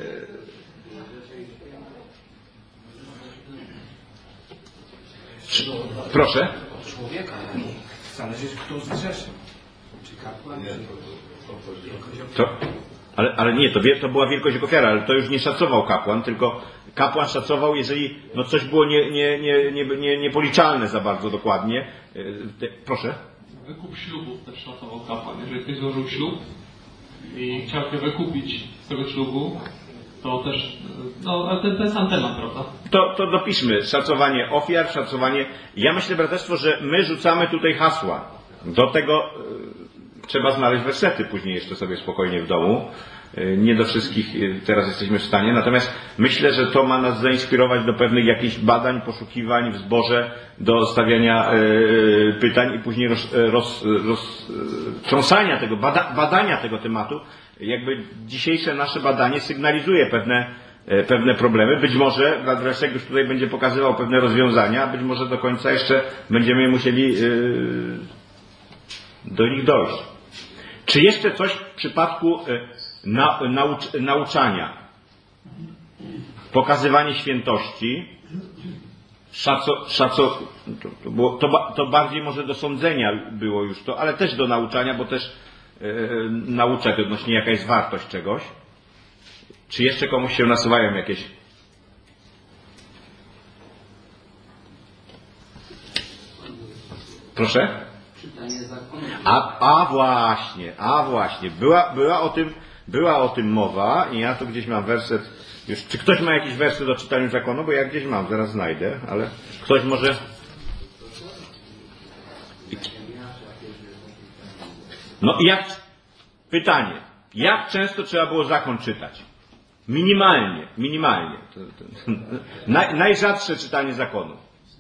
proszę. Człowieka, zależy kto zgrzeszył. Czy kapłan, to, ale, ale nie, to, to była wielkość ofiary, ale to już nie szacował kapłan, tylko kapłan szacował, jeżeli no coś było nie, nie, nie, nie, nie, niepoliczalne za bardzo dokładnie. Proszę. Wykup ślubów też szacował kapłan. Jeżeli ktoś złożył ślub i chciał się wykupić z tego ślubu, to też no, ten, ten sam temat, prawda? To, to dopiszmy. Szacowanie ofiar, szacowanie... Ja myślę, braterstwo, że my rzucamy tutaj hasła. Do tego y, trzeba znaleźć wersety później jeszcze sobie spokojnie w domu. nie do wszystkich teraz jesteśmy w stanie. Natomiast myślę, że to ma nas zainspirować do pewnych jakichś badań, poszukiwań w zborze, do stawiania pytań i później roz, roz, roztrząsania tego, bada, badania tego tematu. Jakby dzisiejsze nasze badanie sygnalizuje pewne, pewne problemy. Być może Leszek już tutaj będzie pokazywał pewne rozwiązania, być może do końca jeszcze będziemy musieli do nich dojść. Czy jeszcze coś w przypadku na, naucz, nauczania? Pokazywanie świętości, szaco, szaco, to, to, było, to, to bardziej może do sądzenia było już to, ale też do nauczania, bo też yy, nauczać odnośnie jaka jest wartość czegoś. Czy jeszcze komuś się nasuwają jakieś? Proszę? A, a właśnie, a właśnie. Była, była, o tym, była o tym mowa i ja tu gdzieś mam werset. Już, czy ktoś ma jakiś werset o czytaniu zakonu? Bo ja gdzieś mam, zaraz znajdę, ale ktoś może... No i jak... Pytanie. Jak często trzeba było zakon czytać? Minimalnie, minimalnie. To, to, naj, najrzadsze czytanie zakonu.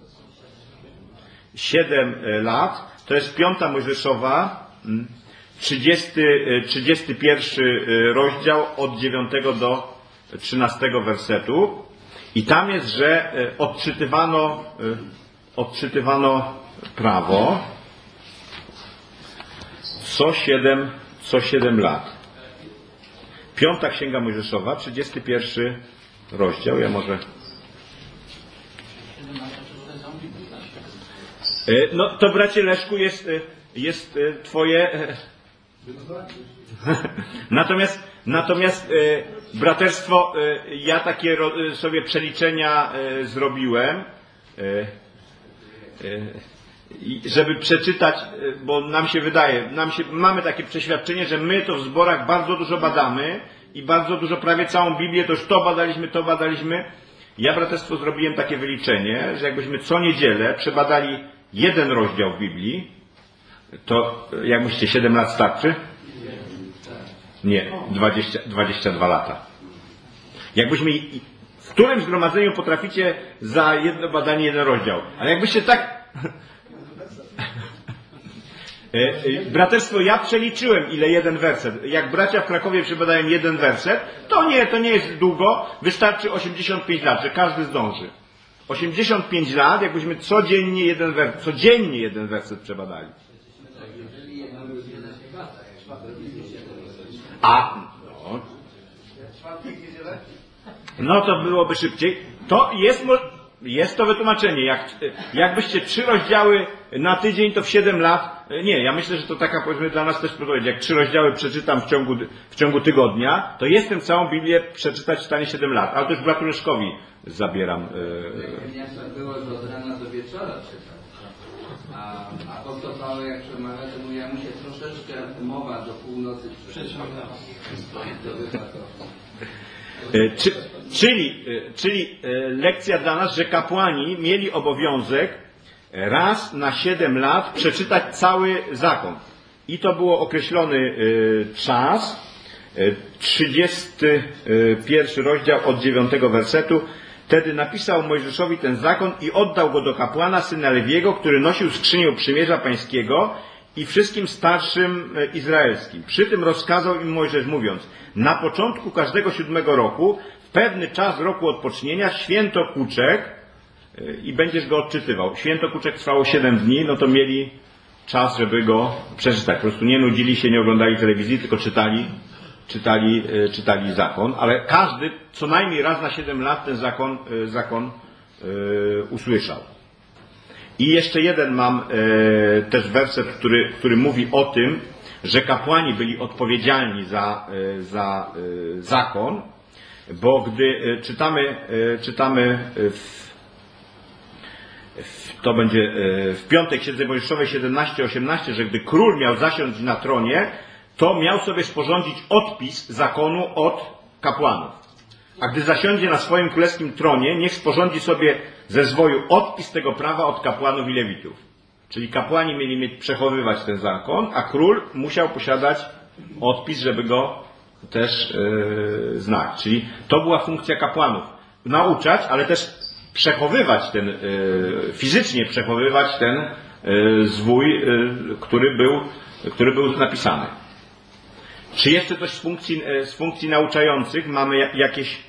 Siedem lat. To jest piąta Mojżeszowa, trzydziesty, trzydziesty pierwszy rozdział od dziewiątego do trzynastego wersetu. I tam jest, że odczytywano, odczytywano prawo co siedem, co siedem lat. Piąta Księga Mojżeszowa, trzydziesty pierwszy rozdział. Ja może... No to, bracie Leszku, jest, jest twoje... Natomiast, natomiast braterstwo, ja takie sobie przeliczenia zrobiłem, żeby przeczytać, bo nam się wydaje, nam się, mamy takie przeświadczenie, że my to w zborach bardzo dużo badamy i bardzo dużo, prawie całą Biblię, to już to badaliśmy, to badaliśmy. Ja, braterstwo, zrobiłem takie wyliczenie, że jakbyśmy co niedzielę przebadali jeden rozdział w Biblii, to jak myślicie, siedem lat starczy? Nie, dwadzieścia, dwadzieścia dwa lata. Jakbyśmy, w którym zgromadzeniu potraficie za jedno badanie jeden rozdział? Ale jakbyście tak... Braterstwo, ja przeliczyłem, ile jeden werset. Jak bracia w Krakowie przebadają jeden werset, to nie, to nie jest długo, wystarczy osiemdziesiąt pięć lat, że każdy zdąży. osiemdziesiąt pięć lat, jakbyśmy codziennie jeden werset, codziennie jeden werset przebadali. A, no, no to byłoby szybciej. To jest, jest to wytłumaczenie. Jak, jakbyście trzy rozdziały na tydzień, to w siedem lat. Nie, ja myślę, że to taka, powiedzmy, dla nas też podpowiedź. Jak trzy rozdziały przeczytam w ciągu, w ciągu tygodnia, to jestem całą Biblię przeczytać w stanie siedem lat. Ale też bratu Leszkowi zabieram. Nie trzeba było, że od rana do wieczora czytać. A apostoł Paweł, jak przemawia, to mówi, ja mu się troszeczkę mowa do północy przeczytała. Czy, czyli, czyli lekcja dla nas, że kapłani mieli obowiązek raz na siedem lat przeczytać cały zakon. I to było określony czas, trzydziesty pierwszy rozdział od dziewiątego wersetu. Wtedy napisał Mojżeszowi ten zakon i oddał go do kapłana, syna Lewiego, który nosił skrzynię przymierza pańskiego i wszystkim starszym izraelskim. Przy tym rozkazał im Mojżesz, mówiąc: na początku każdego siódmego roku, w pewny czas roku odpocznienia, święto kuczek, i będziesz go odczytywał. Święto kuczek trwało siedem dni, no to mieli czas, żeby go przeczytać. Po prostu nie nudzili się, nie oglądali telewizji, tylko czytali, czytali, czytali zakon. Ale każdy co najmniej raz na siedem lat ten zakon, zakon yy, usłyszał. I jeszcze jeden mam yy, też werset, który, który mówi o tym, że kapłani byli odpowiedzialni za, yy, za yy, zakon, bo gdy yy, czytamy, yy, czytamy w to będzie w piątej Księdze Mojżeszowej siedemnaście osiemnaście, że gdy król miał zasiąść na tronie, to miał sobie sporządzić odpis zakonu od kapłanów. A gdy zasiądzie na swoim królewskim tronie, niech sporządzi sobie ze zwoju odpis tego prawa od kapłanów i lewitów. Czyli kapłani mieli mieć, przechowywać ten zakon, a król musiał posiadać odpis, żeby go też yy, znać. Czyli to była funkcja kapłanów. Nauczać, ale też przechowywać ten, yy, fizycznie przechowywać ten yy, zwój, yy, który był, który był napisany. Czy jeszcze coś z funkcji, yy, z funkcji nauczających mamy jakieś?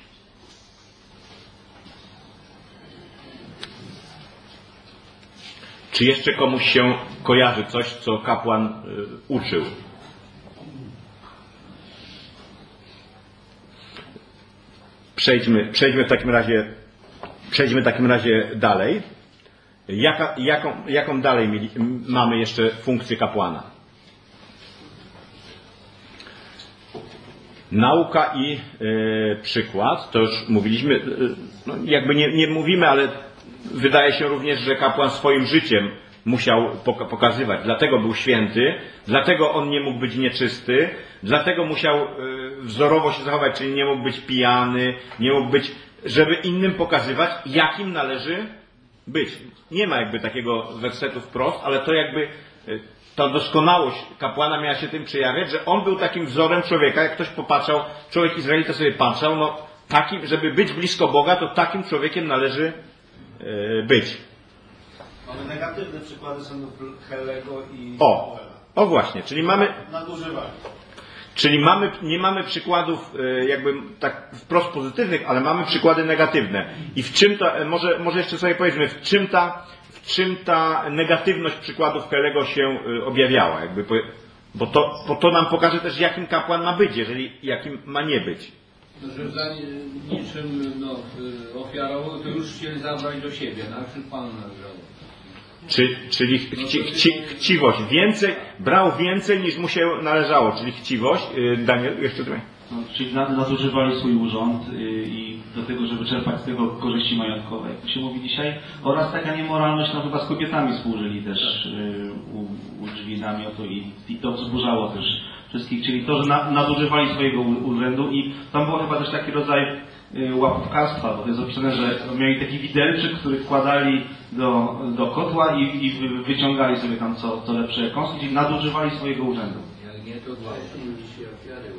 Czy jeszcze komuś się kojarzy coś, co kapłan y, uczył? Przejdźmy, przejdźmy w takim razie, przejdźmy w takim razie dalej. Jaka, jaką, jaką dalej mieli, mamy jeszcze funkcję kapłana? Nauka i y, przykład. To już mówiliśmy, y, no jakby nie, nie mówimy, ale wydaje się również, że kapłan swoim życiem musiał pokazywać. Dlatego był święty, dlatego on nie mógł być nieczysty, dlatego musiał wzorowo się zachować, czyli nie mógł być pijany, nie mógł być, żeby innym pokazywać, jakim należy być. Nie ma jakby takiego wersetu wprost, ale to jakby ta doskonałość kapłana miała się tym przejawiać, że on był takim wzorem człowieka. Jak ktoś popatrzał, człowiek Izraelita sobie patrzał, no takim, żeby być blisko Boga, to takim człowiekiem należy być. Mamy negatywne przykłady są Helego i O, o właśnie, czyli mamy nadużywanie. Czyli mamy, nie mamy przykładów jakby tak wprost pozytywnych, ale mamy przykłady negatywne. I w czym ta, może, może jeszcze sobie powiedzmy, w czym ta, w czym ta negatywność przykładów Helego się objawiała, jakby, bo to, bo to nam pokaże też, jakim kapłan ma być, jeżeli jakim ma nie być. No, że za niczym no, ofiarował, to już chcieli zabrać do siebie, na przykład Pan nabrał. Czy, czyli chci, chci, chciwość. Więcej, brał więcej niż mu się należało, czyli chciwość. Daniel, jeszcze tutaj. No, czyli nadużywali swój urząd y, i do tego, żeby czerpać z tego korzyści majątkowe, jak to się mówi dzisiaj. Oraz taka niemoralność, no chyba z kobietami współżyli też y, u, u drzwi namiotu i, i to wzburzało też wszystkich. Czyli to, że na, nadużywali swojego urzędu i tam był chyba też taki rodzaj y, łapówkarstwa, bo to jest opisane, że mieli taki widelczyk, który wkładali do, do kotła i, i wyciągali sobie tam co, co lepsze kąski, czyli nadużywali swojego urzędu. Jak nie, to gwałcili się ofiary.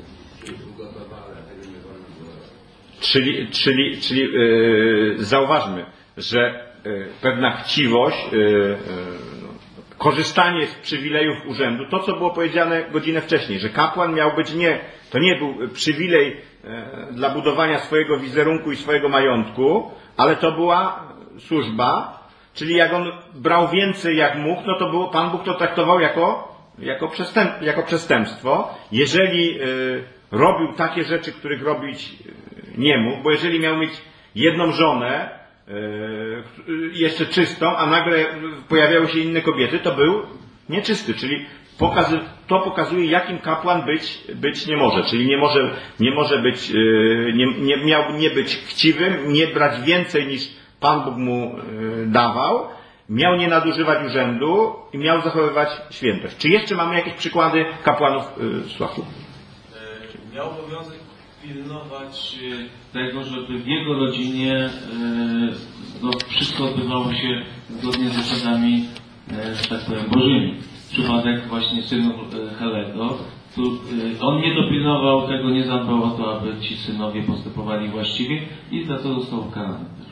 Czyli, czyli, czyli yy, zauważmy, że yy, pewna chciwość, yy, yy, korzystanie z przywilejów urzędu, to co było powiedziane godzinę wcześniej, że kapłan miał być nie, to nie był przywilej yy, dla budowania swojego wizerunku i swojego majątku, ale to była służba, czyli jak on brał więcej jak mógł, no to było, Pan Bóg to traktował jako, jako, przestęp, jako przestępstwo. Jeżeli yy, robił takie rzeczy, których robić nie mógł, bo jeżeli miał mieć jedną żonę, yy, jeszcze czystą, a nagle pojawiały się inne kobiety, to był nieczysty, czyli pokazy, to pokazuje, jakim kapłan być, być nie może, czyli nie może, nie może być, yy, nie, nie miał nie być chciwym, nie brać więcej niż Pan Bóg mu yy, dawał, miał nie nadużywać urzędu i miał zachowywać świętość. Czy jeszcze mamy jakieś przykłady kapłanów yy, Sławu? Miał obowiązek pilnować tego, żeby w jego rodzinie no, wszystko odbywało się zgodnie z zasadami, że tak powiem, bożymi. Przypadek właśnie synów Helego. Tu, on nie dopilnował tego, nie zadbał o to, aby ci synowie postępowali właściwie i za to został ukarany też.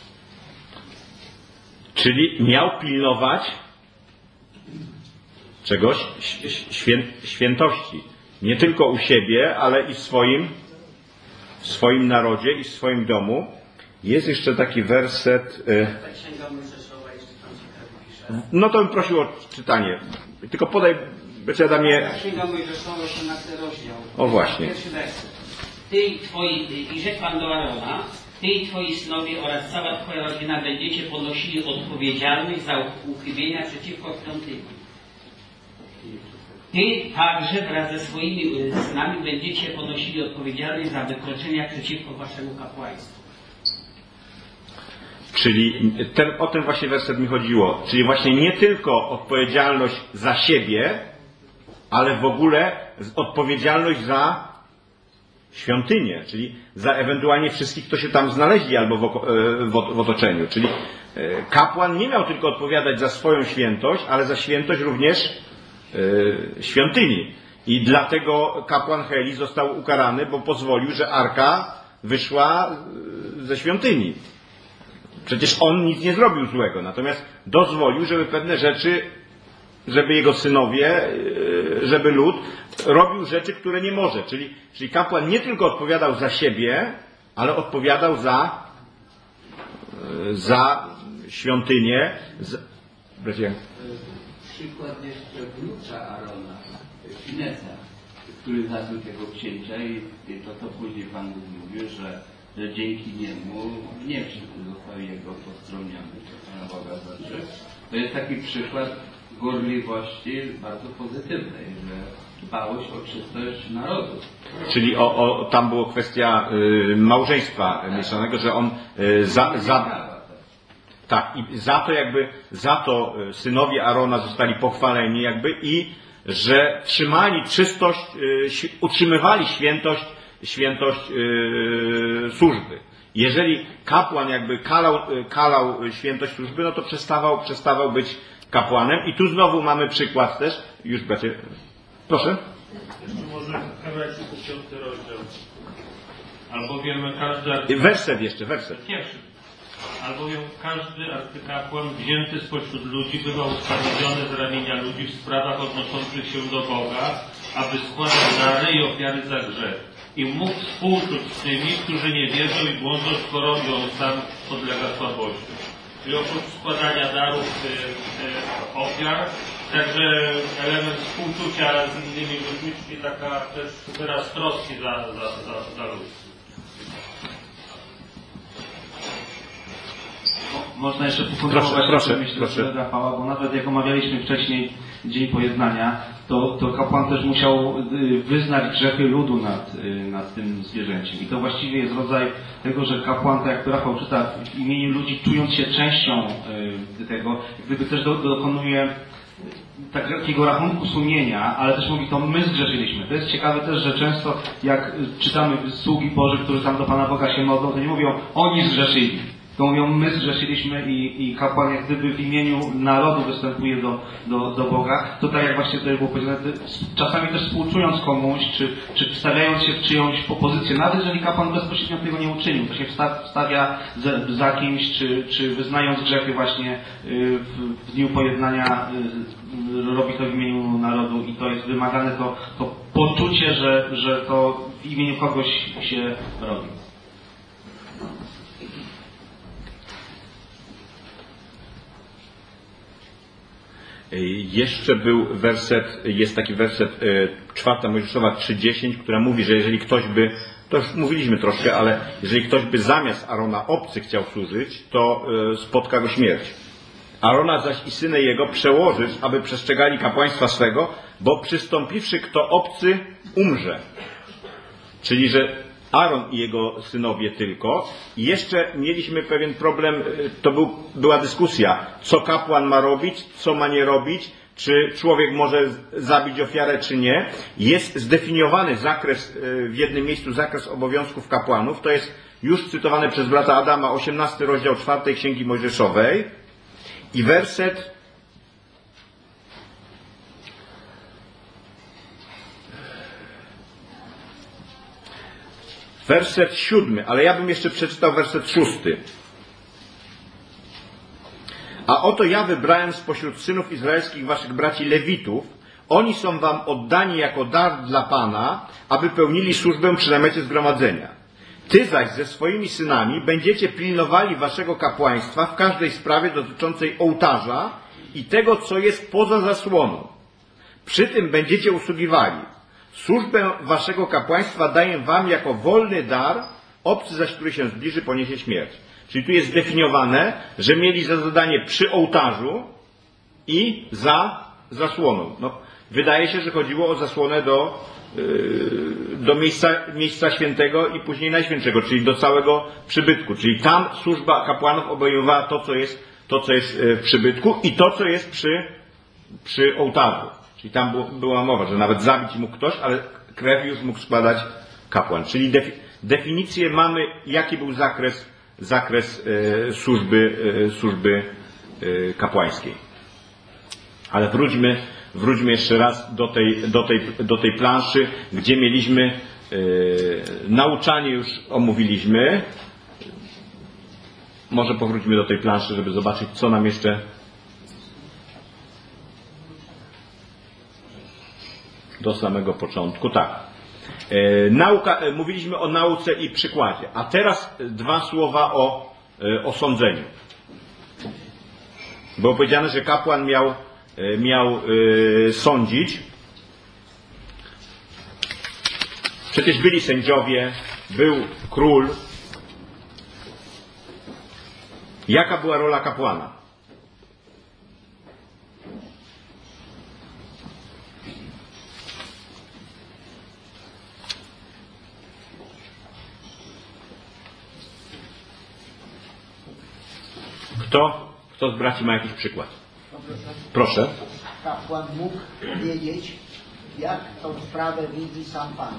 Czyli miał pilnować czegoś? Świę, świętości. Nie tylko u siebie, ale i w swoim, w swoim narodzie i w swoim domu. Jest jeszcze taki werset. Y... No to bym prosił o czytanie. Tylko podaj, będzie Adamie. Księga Mojżeszowa, osiemnasty rozdział. O właśnie. Pierwszy werset. Ty i twoi, i rzekł Pan do Arona, ty i twoi synowie oraz cała twoja rodzina będziecie ponosili odpowiedzialność za uchybienia przeciwko świątyni. Ty także wraz ze swoimi synami będziecie ponosili odpowiedzialność za wykroczenia przeciwko waszemu kapłaństwu. Czyli ten, o ten właśnie werset mi chodziło. Czyli właśnie nie tylko odpowiedzialność za siebie, ale w ogóle odpowiedzialność za świątynię, czyli za ewentualnie wszystkich, kto się tam znaleźli albo w, w, w otoczeniu. Czyli kapłan nie miał tylko odpowiadać za swoją świętość, ale za świętość również świątyni. I dlatego kapłan Heli został ukarany, bo pozwolił, że arka wyszła ze świątyni. Przecież on nic nie zrobił złego, natomiast dozwolił, żeby pewne rzeczy, żeby jego synowie, żeby lud robił rzeczy, które nie może. Czyli, czyli kapłan nie tylko odpowiadał za siebie, ale odpowiadał za, za świątynię. Za... Przykład jeszcze wnucza Arona, Finesa, który zabił tego księcia i, i to, co później Pan Bóg mówił, że, że dzięki niemu gniew został jego postroniony, to Pana Boga znaczy. To jest taki przykład gorliwości bardzo pozytywnej, że dbałość o czystość narodu. Czyli o, o, tam była kwestia y, małżeństwa mieszanego, że on y, za, za, tak, i za to jakby, za to synowie Arona zostali pochwaleni jakby i że trzymali czystość, y, utrzymywali świętość, świętość y, służby. Jeżeli kapłan jakby kalał, kalał świętość służby, no to przestawał, przestawał być kapłanem. I tu znowu mamy przykład też, już bracie, proszę. Jeszcze może Hebrajczyków piąty rozdział. Albowiem każdy... Werset jeszcze, werset. Pierwszy. Albowiem każdy arcykapłan wzięty spośród ludzi bywał usprawiedliwiony z ramienia ludzi w sprawach odnoszących się do Boga, aby składać dary i ofiary za grzech. I mógł współczuć z tymi, którzy nie wierzą i błądzą, skoro on sam podlega słabości. Czyli oprócz składania darów, y, y, ofiar, także element współczucia z innymi ludźmi, czyli taka też wyraz troski za, za, za, za ludzi. Można jeszcze pokontrować, proszę, proszę, myślę, proszę. Rafała, bo nawet jak omawialiśmy wcześniej Dzień Pojednania, to, to kapłan też musiał wyznać grzechy ludu nad, nad tym zwierzęciem. I to właściwie jest rodzaj tego, że kapłan, tak jak Rafał czyta, w imieniu ludzi, czując się częścią tego, gdyby też do, dokonuje takiego rachunku sumienia, ale też mówi, to my zgrzeszyliśmy. To jest ciekawe też, że często jak czytamy sługi Boży, którzy tam do Pana Boga się modlą, to nie mówią, oni zgrzeszyli. To mówią, my zgrzeszyliśmy i, i kapłan jak gdyby w imieniu narodu występuje do, do, do Boga. To tak jak właśnie tutaj było powiedziane, czasami też współczując komuś, czy, czy wstawiając się w czyjąś pozycję, nawet jeżeli kapłan bezpośrednio tego nie uczynił, to się wstawia za, za kimś, czy, czy wyznając grzechy właśnie w, w dniu pojednania, robi to w imieniu narodu i to jest wymagane to, to poczucie, że, że to w imieniu kogoś się robi. Jeszcze był werset, jest taki werset czwarta Mojżeszowa trzy dziesięć, która mówi, że jeżeli ktoś by, to już mówiliśmy troszkę, ale jeżeli ktoś by zamiast Arona obcy chciał służyć, to spotka go śmierć. Arona zaś i syny jego przełożysz, aby przestrzegali kapłaństwa swego, bo przystąpiwszy kto obcy umrze. Czyli, że Aaron i jego synowie tylko. I jeszcze mieliśmy pewien problem, to był, była dyskusja, co kapłan ma robić, co ma nie robić, czy człowiek może zabić ofiarę, czy nie. Jest zdefiniowany zakres, w jednym miejscu zakres obowiązków kapłanów. To jest już cytowane przez brata Adama, osiemnasty rozdział czwartej Księgi Mojżeszowej. I werset Werset siódmy, ale ja bym jeszcze przeczytał werset szósty. A oto ja wybrałem spośród synów izraelskich waszych braci Lewitów. Oni są wam oddani jako dar dla Pana, aby pełnili służbę przy namiocie zgromadzenia. Ty zaś ze swoimi synami będziecie pilnowali waszego kapłaństwa w każdej sprawie dotyczącej ołtarza i tego, co jest poza zasłoną. Przy tym będziecie usługiwali. Służbę waszego kapłaństwa daję wam jako wolny dar, obcy zaś, który się zbliży, poniesie śmierć. Czyli tu jest zdefiniowane, że mieli za zadanie przy ołtarzu i za zasłoną. No, wydaje się, że chodziło o zasłonę do, yy, do miejsca, miejsca świętego i później najświętszego, czyli do całego przybytku. Czyli tam służba kapłanów obejmowała to, co jest, to, co jest w przybytku i to, co jest przy, przy ołtarzu. Czyli tam było, była mowa, że nawet zabić mógł ktoś, ale krew już mógł składać kapłan. Czyli defi, definicję mamy, jaki był zakres, zakres e, służby, e, służby e, kapłańskiej. Ale wróćmy, wróćmy jeszcze raz do tej, do tej, do tej planszy, gdzie mieliśmy yy, nauczanie, już omówiliśmy. Może powróćmy do tej planszy, żeby zobaczyć, co nam jeszcze do samego początku. Tak. Yy, nauka, yy, mówiliśmy o nauce i przykładzie. A teraz dwa słowa o yy, osądzeniu. Było powiedziane, że kapłan miał, miał yy, sądzić. Przecież byli sędziowie, był król. Jaka była rola kapłana? Kto? Kto z braci ma jakiś przykład? Proszę. Kapłan mógł wiedzieć, jak tą sprawę widzi sam Pan.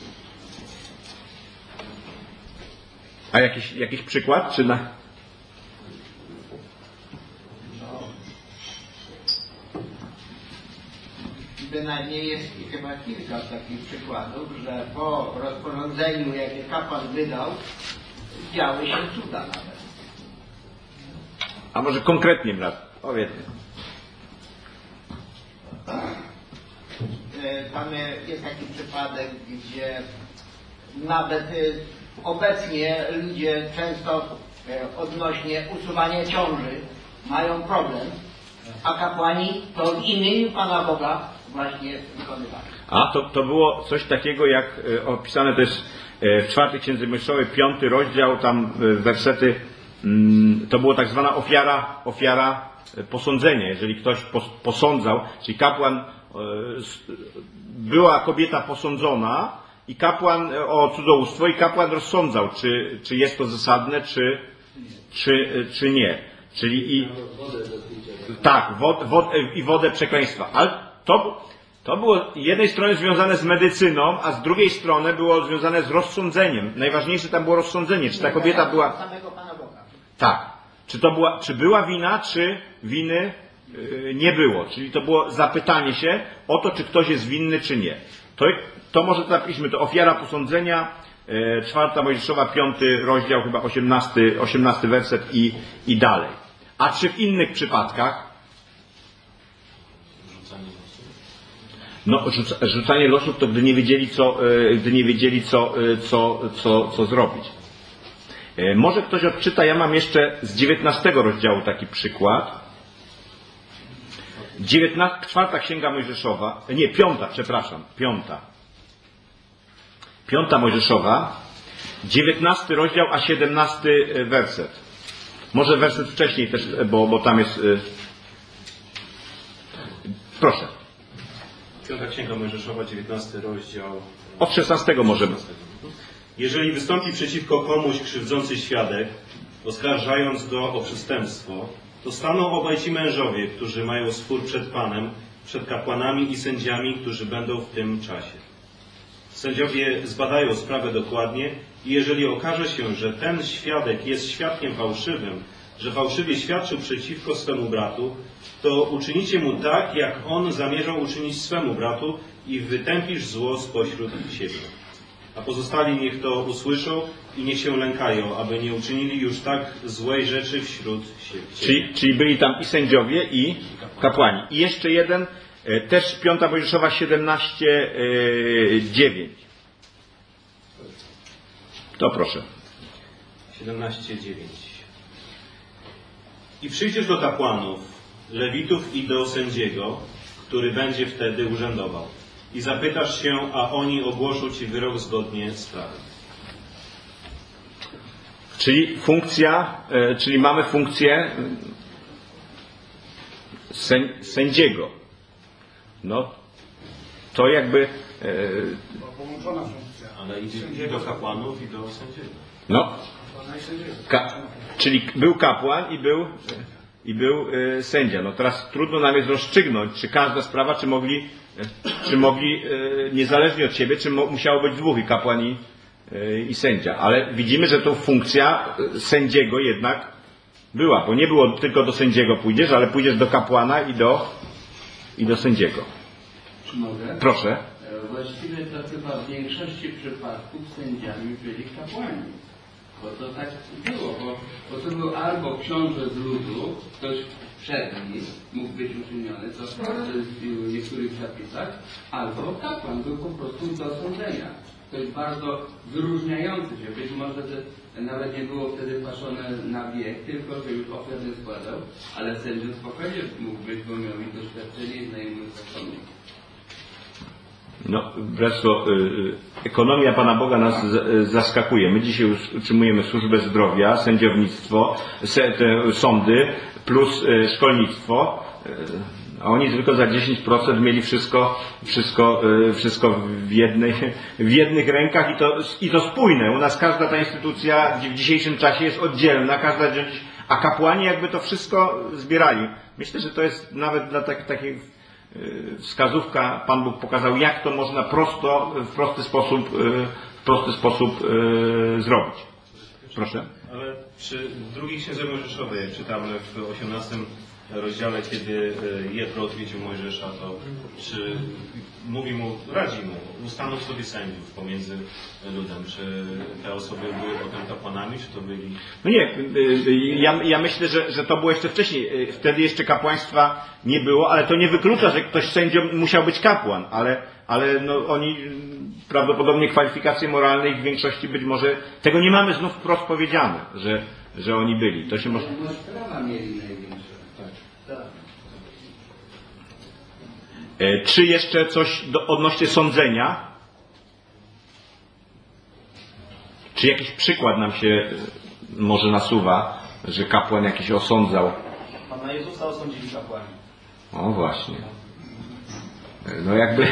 A jakiś, jakiś przykład? Czy na... Bynajmniej jest chyba kilka takich przykładów, że po rozporządzeniu, jakie kapłan wydał, działy się cuda nawet. A może konkretnie, brat? Powiedzmy. Tam jest taki przypadek, gdzie nawet obecnie ludzie często odnośnie usuwania ciąży mają problem, a kapłani to w imieniu Pana Boga właśnie wykonywali. A to, to było coś takiego, jak opisane to jest w czwartej Księdze Mojżeszowej, piąty rozdział, tam wersety. To było tak zwana ofiara, ofiara posądzenia. Jeżeli ktoś posądzał, czyli kapłan, była kobieta posądzona i kapłan o cudzołóstwo i kapłan rozsądzał, czy, czy jest to zasadne, czy, czy, czy nie. Czyli i tak, wod, wod, i wodę przekleństwa. Ale to, to było z jednej strony związane z medycyną, a z drugiej strony było związane z rozsądzeniem. Najważniejsze tam było rozsądzenie. Czy ta kobieta była... Tak. Czy to była, czy była wina, czy winy yy, nie było. Czyli to było zapytanie się o to, czy ktoś jest winny, czy nie. To, to może napiszmy, to ofiara posądzenia, yy, czwarta Mojżeszowa, piąty rozdział, chyba osiemnasty, osiemnasty werset i, i dalej. A czy w innych przypadkach? No, rzuca, rzucanie losów to gdy nie wiedzieli, co, yy, gdy nie wiedzieli, co, yy, co, co, co zrobić. Może ktoś odczyta, ja mam jeszcze z dziewiętnastego rozdziału taki przykład. dziewiętnasta, czwarta Księga Mojżeszowa, nie, piąta, przepraszam, piąta. Piąta Mojżeszowa, dziewiętnasty rozdział, a siedemnasty werset. Może werset wcześniej też, bo, bo tam jest... Proszę. Piąta Księga Mojżeszowa, dziewiętnasty rozdział. Od szesnastego możemy. Jeżeli wystąpi przeciwko komuś krzywdzący świadek, oskarżając go o przestępstwo, to staną obaj ci mężowie, którzy mają spór przed Panem, przed kapłanami i sędziami, którzy będą w tym czasie. Sędziowie zbadają sprawę dokładnie i jeżeli okaże się, że ten świadek jest świadkiem fałszywym, że fałszywie świadczył przeciwko swemu bratu, to uczynicie mu tak, jak on zamierzał uczynić swemu bratu i wytępisz zło spośród siebie. A pozostali niech to usłyszą i niech się lękają, aby nie uczynili już tak złej rzeczy wśród siebie. Czyli, czyli byli tam i sędziowie, i kapłani. I jeszcze jeden, też piąta Mojżeszowa siedemnaście dziewięć. To proszę. siedemnaście dziewięć. I przyjdziesz do kapłanów, lewitów i do sędziego, który będzie wtedy urzędował. I zapytasz się, a oni ogłoszą ci wyrok zgodnie z prawem. Czyli funkcja, e, czyli mamy funkcję sęd, sędziego. No, to jakby... E, Połączona funkcja. Ale i do kapłanów, i do sędziego. No, ka, czyli był kapłan i był, i był e, sędzia. No teraz trudno nam jest rozstrzygnąć, czy każda sprawa, czy mogli... Czy mogli, niezależnie od siebie, czy musiało być dwóch, i kapłan i, i sędzia. Ale widzimy, że to funkcja sędziego jednak była, bo nie było tylko do sędziego pójdziesz, ale pójdziesz do kapłana i do, i do sędziego. Czy mogę? Proszę. Właściwie to chyba w większości przypadków sędziami byli kapłani. Bo to tak było, bo, bo to był albo książę z ludu, ktoś przedni mógł być uczyniony, co w niektórych zapisach, albo kapłan był po prostu do sądzenia. To jest bardzo wyróżniający się. Być może to nawet nie było wtedy paszone na wiek, tylko że już ofiar nie składał, ale sędzią spokojnie mógł być, bo miał i doświadczenie i znajomość zakonu. No, wreszcie y, ekonomia Pana Boga nas z, zaskakuje. My dzisiaj już utrzymujemy służbę zdrowia, sędziownictwo, se, te, sądy plus y, szkolnictwo, y, a oni tylko za dziesięć procent mieli wszystko, wszystko, y, wszystko w, jednej, w jednych rękach i to, i to spójne. U nas każda ta instytucja w dzisiejszym czasie jest oddzielna, każda, a kapłani jakby to wszystko zbierali. Myślę, że to jest nawet dla tak, takich wskazówka, Pan Bóg pokazał, jak to można prosto, w prosty sposób, w prosty sposób yy, zrobić. Proszę. Ale przy drugiej księdze Mojżeszowej, jak czytamy w osiemnastym rozdziale, kiedy Jetro odwiedził Mojżesza, to czy mówi mu, radzi mu, ustanów sobie sędziów pomiędzy ludem. Czy te osoby były potem kapłanami, czy to byli... No nie, ja, ja myślę, że, że to było jeszcze wcześniej. Wtedy jeszcze kapłaństwa nie było, ale to nie wyklucza, że ktoś sędzią musiał być kapłan, ale, ale no oni prawdopodobnie kwalifikacje moralne ich w większości być może, tego nie mamy znów wprost powiedziane, że, że oni byli. To się może... prawa mieli największe. Czy jeszcze coś do, odnośnie sądzenia? Czy jakiś przykład nam się może nasuwa, że kapłan jakiś osądzał? Pana Jezusa osądzili kapłani. O właśnie. No jakby...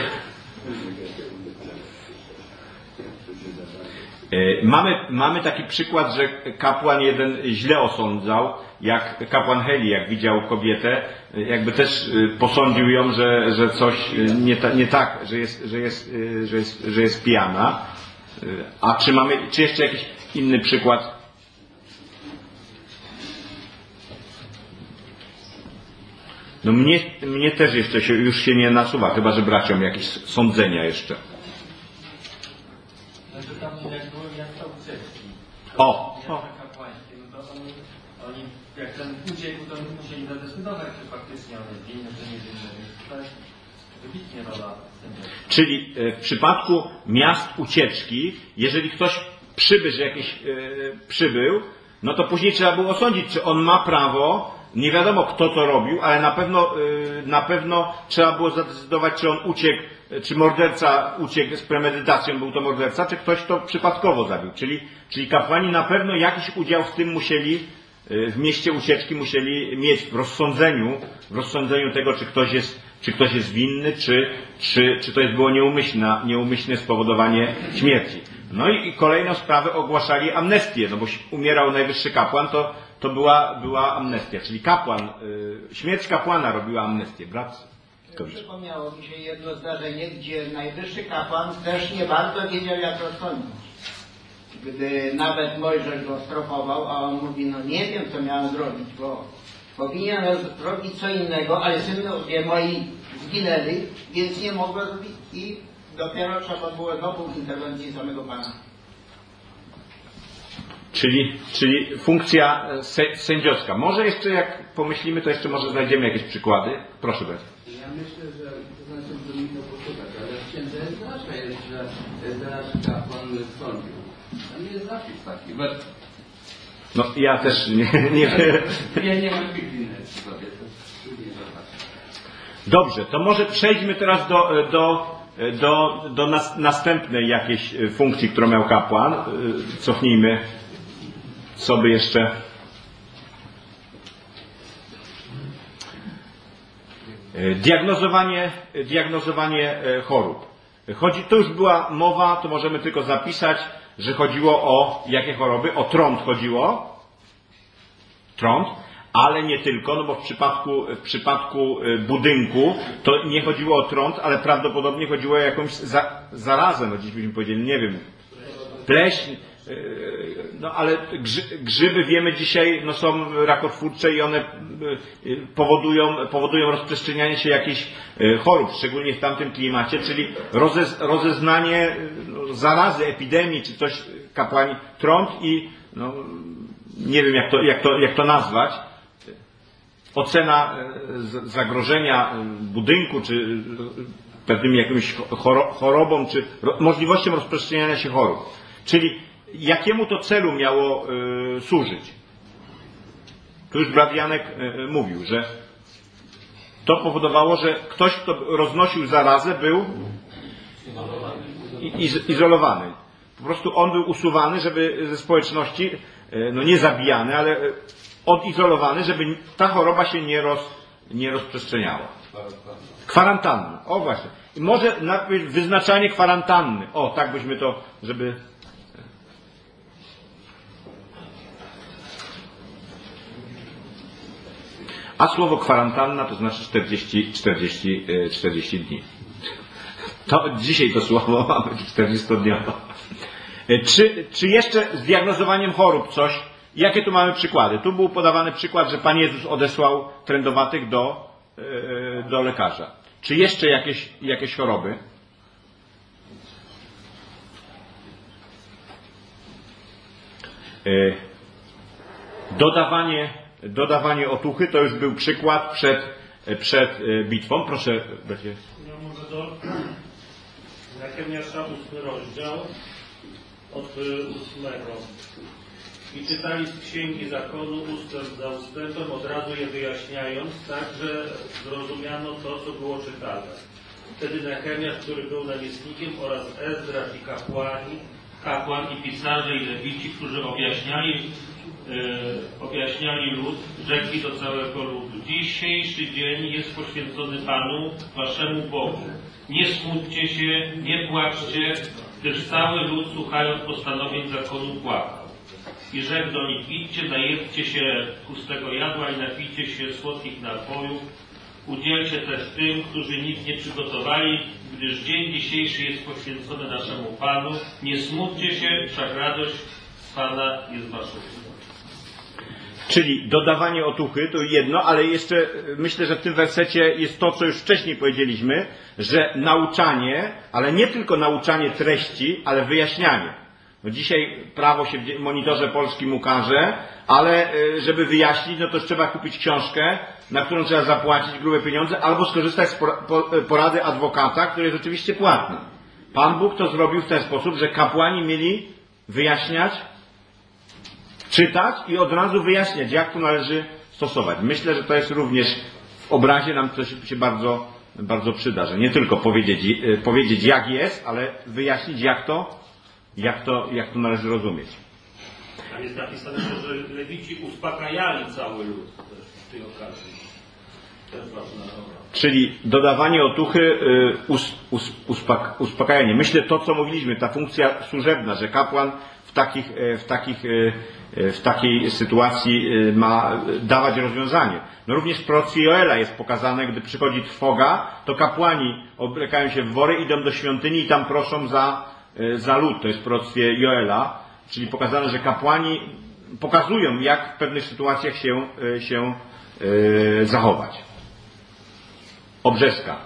Mamy, mamy taki przykład, że kapłan jeden źle osądzał, jak kapłan Heli, jak widział kobietę, jakby też posądził ją, że, że coś nie, ta, nie tak, że jest, że, jest, że, jest, że jest pijana. A czy mamy, czy jeszcze jakiś inny przykład? No mnie, mnie też jeszcze się, już się nie nasuwa, chyba że braciom jakieś sądzenia jeszcze. Znaczy tam jak było jak to ucieczki. O! Kapłańskie, no to oni, oni jak ten uciekł, to musieli zadecydować, czy faktycznie on jest winny, czy nie winny. Więc to jest wybitnie rola sędziego. Czyli w przypadku miast ucieczki, jeżeli ktoś przybył, że jakiś e, przybył, no to później trzeba było osądzić, czy on ma prawo, nie wiadomo kto to robił, ale na pewno, e, na pewno trzeba było zadecydować, czy on uciekł, czy morderca uciekł z premedytacją, był to morderca, czy ktoś to przypadkowo zabił. Czyli, czyli kapłani na pewno jakiś udział w tym musieli, w mieście ucieczki musieli mieć w rozsądzeniu, w rozsądzeniu tego, czy ktoś jest, czy ktoś jest winny, czy, czy, czy to jest było nieumyślne, nieumyślne spowodowanie śmierci. No i, i kolejną sprawę ogłaszali amnestię, no bo umierał najwyższy kapłan, to, to była, była amnestia, czyli kapłan, y, śmierć kapłana robiła amnestię. Brat? Przypomniało mi się jedno zdarzenie, gdzie najwyższy kapłan też nie bardzo wiedział, jak rozsądzić. Gdy nawet Mojżesz go strofował, a on mówi, no nie wiem, co miałem zrobić, bo powinienem robić co innego, ale synowie moi zginęli, więc nie mogłem zrobić i dopiero trzeba było znowu interwencji samego Pana. Czyli, czyli funkcja sędziowska. Może jeszcze jak pomyślimy, to jeszcze może znajdziemy jakieś przykłady. Proszę bardzo. Ja myślę, że to znaczy, że mi to poszukać, ale w księdze Ezdrasza jest, że Ezdrasz kapłan sądził. Tam jest zapis taki. No ja też nie, nie wiem. Ja nie mam innej sobie, to trudniej zobaczyć. Dobrze, to może przejdźmy teraz do, do, do, do nas, następnej jakiejś funkcji, którą miał kapłan. Cofnijmy sobie jeszcze. Diagnozowanie, diagnozowanie chorób. Chodzi, to już była mowa, to możemy tylko zapisać, że chodziło o jakie choroby? O trąd chodziło. Trąd, ale nie tylko, no bo w przypadku, w przypadku budynku to nie chodziło o trąd, ale prawdopodobnie chodziło o jakąś za, zarazę, no dziś byśmy powiedzieli, nie wiem. pleśń, no ale grzyby wiemy dzisiaj, no są rakotwórcze i one powodują, powodują rozprzestrzenianie się jakichś chorób, szczególnie w tamtym klimacie, czyli rozez, rozeznanie zarazy, epidemii czy coś kapłani trąd i no, nie wiem jak to, jak to, jak to nazwać, ocena zagrożenia budynku czy pewnym jakimś chorobą czy możliwością rozprzestrzeniania się chorób. Czyli jakiemu to celu miało y, służyć? Tu już brat Janek y, mówił, że to powodowało, że ktoś, kto roznosił zarazę, był iz, izolowany. Po prostu on był usuwany, żeby ze społeczności, y, no nie zabijany, ale odizolowany, żeby ta choroba się nie, roz, nie rozprzestrzeniała. Kwarantanna. O właśnie. I może najpierw wyznaczanie kwarantanny. O, tak byśmy to, żeby... A słowo kwarantanna to znaczy czterdzieści, czterdzieści, czterdzieści dni. To dzisiaj to słowo mamy czterdziestodniowe. Czy, czy jeszcze z diagnozowaniem chorób coś? Jakie tu mamy przykłady? Tu był podawany przykład, że Pan Jezus odesłał trędowatych do, do lekarza. Czy jeszcze jakieś, jakieś choroby? Dodawanie, dodawanie otuchy to już był przykład przed, przed bitwą. Proszę, będzie. Ja może do Nehemiasza ósmy rozdział od ósmego. I czytali z Księgi Zakonu ustęp za ustępem, od razu je wyjaśniając, tak, że zrozumiano to, co było czytane. Wtedy Nehemiasz, który był namiestnikiem, oraz Ezdrasz i kapłani, kapłan i pisarze i lewici, którzy objaśniali, yy, objaśniali lud, rzekli do całego ludu: dzisiejszy dzień jest poświęcony Panu, waszemu Bogu. Nie smućcie się, nie płaczcie, gdyż cały lud, słuchając postanowień zakonu, płakał. I rzekł do nich: idźcie, najedzcie się pustego jadła i napijcie się słodkich napojów. Udzielcie też tym, którzy nic nie przygotowali, gdyż dzień dzisiejszy jest poświęcony naszemu Panu. Nie smućcie się, wszak radość z Pana jest waszą. Czyli dodawanie otuchy to jedno, ale jeszcze myślę, że w tym wersecie jest to, co już wcześniej powiedzieliśmy, że nauczanie, ale nie tylko nauczanie treści, ale wyjaśnianie. No dzisiaj prawo się w monitorze polskim ukaże, ale żeby wyjaśnić, no to trzeba kupić książkę, na którą trzeba zapłacić grube pieniądze, albo skorzystać z porady adwokata, który jest oczywiście płatny. Pan Bóg to zrobił w ten sposób, że kapłani mieli wyjaśniać, czytać i od razu wyjaśniać, jak to należy stosować. Myślę, że to jest również w obrazie nam coś się bardzo, bardzo przyda, że nie tylko powiedzieć, powiedzieć jak jest, ale wyjaśnić jak to Jak to, jak to należy rozumieć. Tam jest napisane, że lewici uspokajali cały lud w tej okazji. To jest ważna rola. Czyli dodawanie otuchy, us, us, uspak, uspokajanie. Myślę to, co mówiliśmy, ta funkcja służebna, że kapłan w, takich, w, takich, w takiej sytuacji ma dawać rozwiązanie. No również w prorocy Joela jest pokazane, gdy przychodzi trwoga, to kapłani oblekają się w wory, idą do świątyni i tam proszą za za lud, to jest w proroctwie Joela, czyli pokazane, że kapłani pokazują, jak w pewnych sytuacjach się, się yy, zachować. Obrzeska.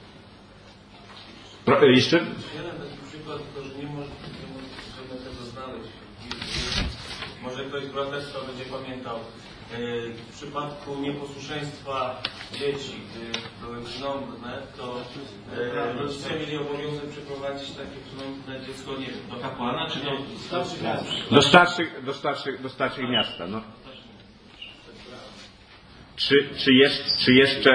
Pro, jeszcze? Jeden taki przykład, tylko że nie możemy tego znaleźć. Może ktoś z braterstwa będzie pamiętał. W przypadku nieposłuszeństwa dzieci, gdy były krnąbrne, to rodzice mieli obowiązek przeprowadzić takie krnąbrne dziecko, nie wiem, do kapłana czy do starszych miast? Do starszych, do starszych, do starszych miasta. No. Czy, czy, jest, czy jeszcze...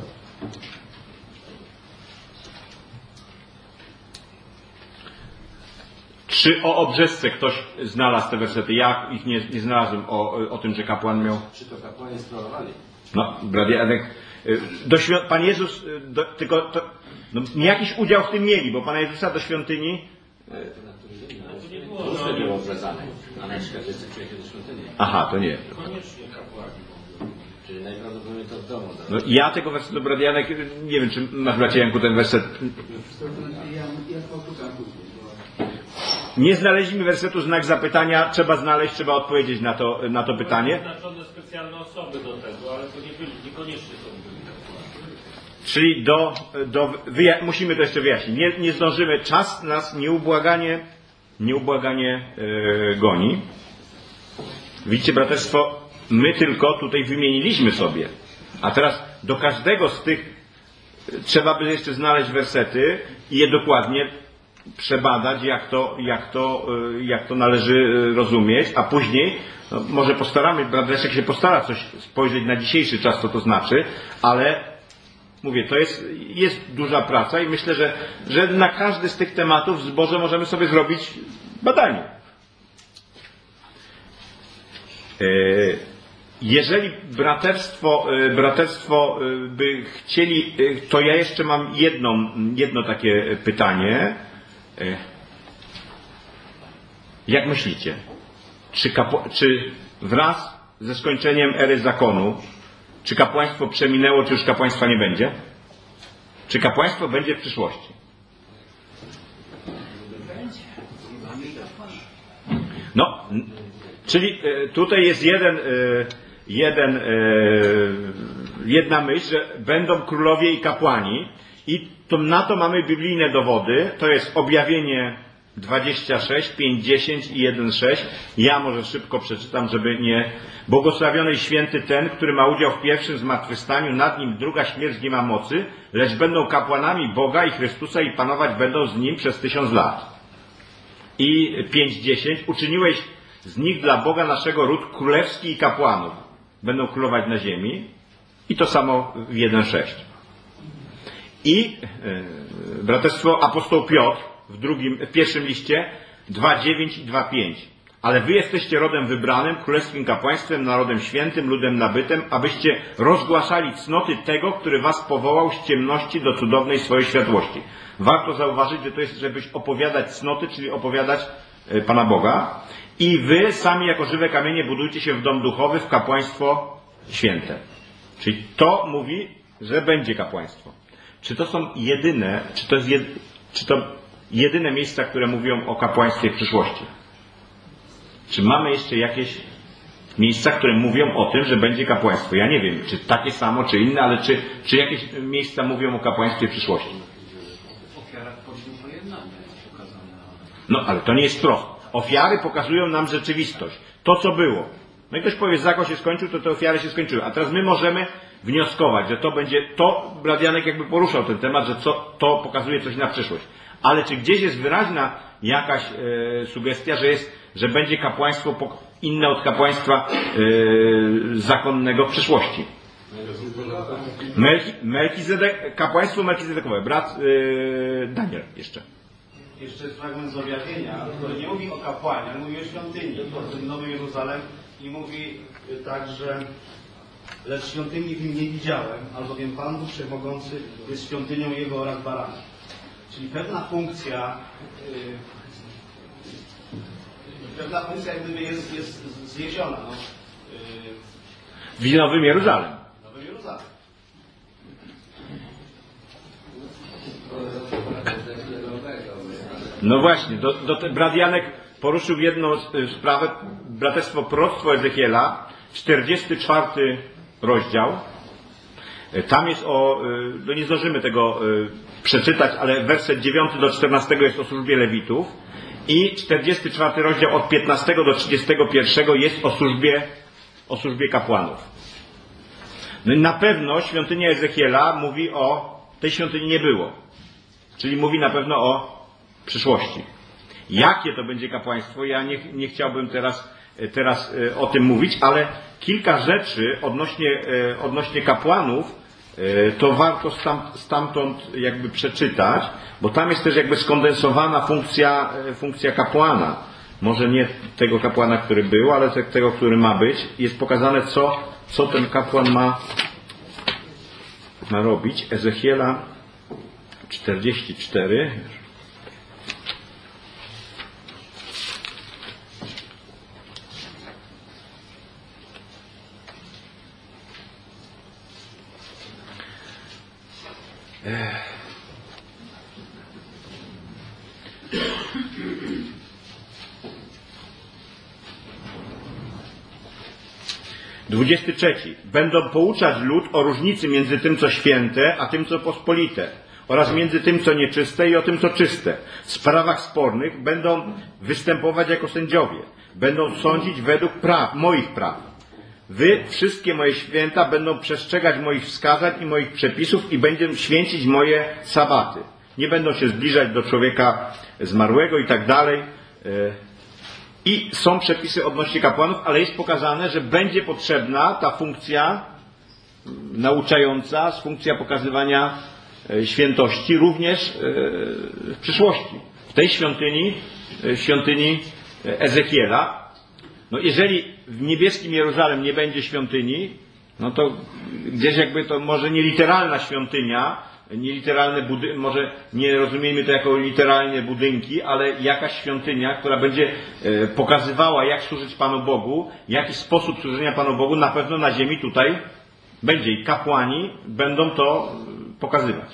Czy o obrzesce ktoś znalazł te wersety? Ja ich nie, nie znalazłem o, o tym, że kapłan miał... Czy to kapłani sprawowali? No, brat Janek, do świąt... Pan Jezus, do, tylko to, no, nie jakiś udział w tym mieli, bo Pana Jezusa do świątyni... Ale to na którym dzień? Puste było obrzezane. A na przykład wszyscy przyjechali do świątyni. Aha, to nie. Koniecznie kapłani. Czyli najprawdopodobniej to w domu. Tak? No, ja tego wersetu, brat Janek, nie wiem, czy masz, bracie Janku, ten werset... Ja, ja nie znaleźliśmy wersetu znak zapytania, trzeba znaleźć, trzeba odpowiedzieć na to, na to pytanie. Były wyznaczone specjalne osoby do tego, ale to nie byli, niekoniecznie to byli. Czyli do, do wyja- musimy to jeszcze wyjaśnić. Nie, nie zdążymy, czas nas nieubłaganie, nieubłaganie yy, goni. Widzicie, braterstwo, my tylko tutaj wymieniliśmy sobie, a teraz do każdego z tych trzeba by jeszcze znaleźć wersety i je dokładnie przebadać, jak to, jak to, jak to należy rozumieć, a później no, może postaramy, brat Leszek się postara coś spojrzeć na dzisiejszy czas, co to znaczy, ale mówię, to jest, jest duża praca i myślę, że, że na każdy z tych tematów w zborze możemy sobie zrobić badanie. Jeżeli braterstwo, braterstwo by chcieli, to ja jeszcze mam jedno, jedno takie pytanie. Jak myślicie? Czy, kapu, czy wraz ze skończeniem ery zakonu, czy kapłaństwo przeminęło, czy już kapłaństwa nie będzie? Czy kapłaństwo będzie w przyszłości? No, czyli tutaj jest jeden, jeden, jedna myśl, że będą królowie i kapłani i to, na to mamy biblijne dowody. To jest Objawienie dwadzieścia sześć, pięć, dziesięć i jeden, sześć. Ja może szybko przeczytam, żeby nie... Błogosławiony i święty ten, który ma udział w pierwszym zmartwychwstaniu, nad nim druga śmierć nie ma mocy, lecz będą kapłanami Boga i Chrystusa i panować będą z nim przez tysiąc lat. I pięć, dziesięć. Uczyniłeś z nich dla Boga naszego ród królewski i kapłanów. Będą królować na ziemi. I to samo w jeden, sześć. I yy, braterstwo apostoł Piotr w drugim, w pierwszym liście dwa, dziewięć i dwa, pięć. Ale wy jesteście rodem wybranym, królewskim kapłaństwem, narodem świętym, ludem nabytym, abyście rozgłaszali cnoty tego, który was powołał z ciemności do cudownej swojej światłości. Warto zauważyć, że to jest, żebyś opowiadać cnoty, czyli opowiadać yy, Pana Boga. I wy sami jako żywe kamienie budujcie się w dom duchowy, w kapłaństwo święte. Czyli to mówi, że będzie kapłaństwo. Czy to są jedyne, czy to jest jed, czy to jedyne miejsca, które mówią o kapłaństwie w przyszłości? Czy mamy jeszcze jakieś miejsca, które mówią o tym, że będzie kapłaństwo? Ja nie wiem, czy takie samo, czy inne, ale czy, czy jakieś miejsca mówią o kapłaństwie w przyszłości? Ofiarach poczniu pojednania jest pokazane. No, ale to nie jest prosto. Ofiary pokazują nam rzeczywistość. To, co było. No i ktoś powie, zakon się skończył, to te ofiary się skończyły. A teraz my możemy wnioskować, że to będzie, to brat Janek jakby poruszał ten temat, że co, to pokazuje coś na przyszłość. Ale czy gdzieś jest wyraźna jakaś e, sugestia, że jest, że będzie kapłaństwo inne od kapłaństwa e, zakonnego w przyszłości? Melki, Melchizedek, kapłaństwo melchizedekowe. Brat e, Daniel jeszcze. Jeszcze jest fragment z objawienia, który nie mówi o kapłanie, ale mówi o świątyni, o tym Nowym Jeruzalem i mówi tak, że lecz świątyni w nim nie widziałem, albowiem Pan Bóg Wszechmogący jest świątynią Jego oraz barana. Czyli pewna funkcja, yy, pewna funkcja jak gdyby jest, jest zjeziona. No, yy, w Nowym Jeruzalem. Nowym Jeruzalem. No właśnie, do, do te, brat Janek poruszył jedną sprawę, braterstwo proroctwo Ezechiela, czterdziesty czwarty rozdział. Tam jest o, no nie zdążymy tego przeczytać, ale werset dziewiąty do czternastego jest o służbie Lewitów i czterdziesty czwarty rozdział od piętnastego do trzydziestego pierwszego jest o służbie, o służbie kapłanów. No i na pewno świątynia Ezechiela mówi o, tej świątyni nie było. Czyli mówi na pewno o przyszłości. Jakie to będzie kapłaństwo? Ja nie, nie chciałbym teraz, teraz o tym mówić, ale kilka rzeczy odnośnie, odnośnie kapłanów to warto stam, stamtąd jakby przeczytać, bo tam jest też jakby skondensowana funkcja, funkcja kapłana. Może nie tego kapłana, który był, ale tego, który ma być. Jest pokazane, co, co ten kapłan ma, ma robić. Ezechiela czterdzieści cztery. dwudziesty trzeci. Będą pouczać lud o różnicy między tym, co święte, a tym, co pospolite, oraz między tym, co nieczyste i o tym, co czyste. W sprawach spornych będą występować jako sędziowie. Będą sądzić według praw, moich praw. Wy, wszystkie moje święta, będą przestrzegać moich wskazań i moich przepisów i będą święcić moje sabaty. Nie będą się zbliżać do człowieka zmarłego i tak dalej. I są przepisy odnośnie kapłanów, ale jest pokazane, że będzie potrzebna ta funkcja nauczająca, funkcja pokazywania świętości również w przyszłości. W tej świątyni, świątyni Ezechiela. No jeżeli w niebieskim Jeruzalem nie będzie świątyni, no to gdzieś jakby to może nie literalna świątynia, nie literalne budynki, może nie rozumiemy to jako literalnie budynki, ale jakaś świątynia, która będzie pokazywała, jak służyć Panu Bogu, jaki sposób służenia Panu Bogu, na pewno na ziemi tutaj będzie i kapłani będą to pokazywać.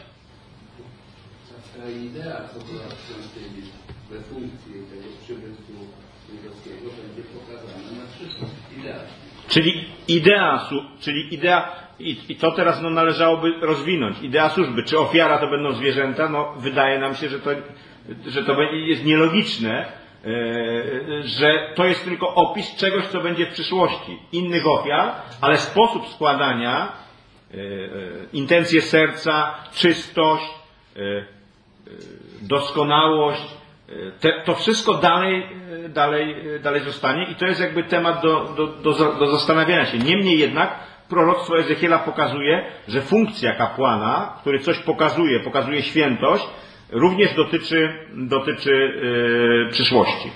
Ta idea, co była w świątyni, we funkcji tego przywództwa żydowskiego, będzie pokazana na przyszłość. Idea. Czyli idea, czyli idea, i, i to teraz no, należałoby rozwinąć. Idea służby. Czy ofiara to będą zwierzęta? No, wydaje nam się, że to, że to jest nielogiczne, yy, że to jest tylko opis czegoś, co będzie w przyszłości. Innych ofiar, ale sposób składania, yy, yy, intencje serca, czystość, yy, doskonałość, te, to wszystko dalej, dalej, dalej zostanie i to jest jakby temat do, do, do, do zastanawiania się. Niemniej jednak proroctwo Ezechiela pokazuje, że funkcja kapłana, który coś pokazuje, pokazuje świętość, również dotyczy, dotyczy yy, przyszłości.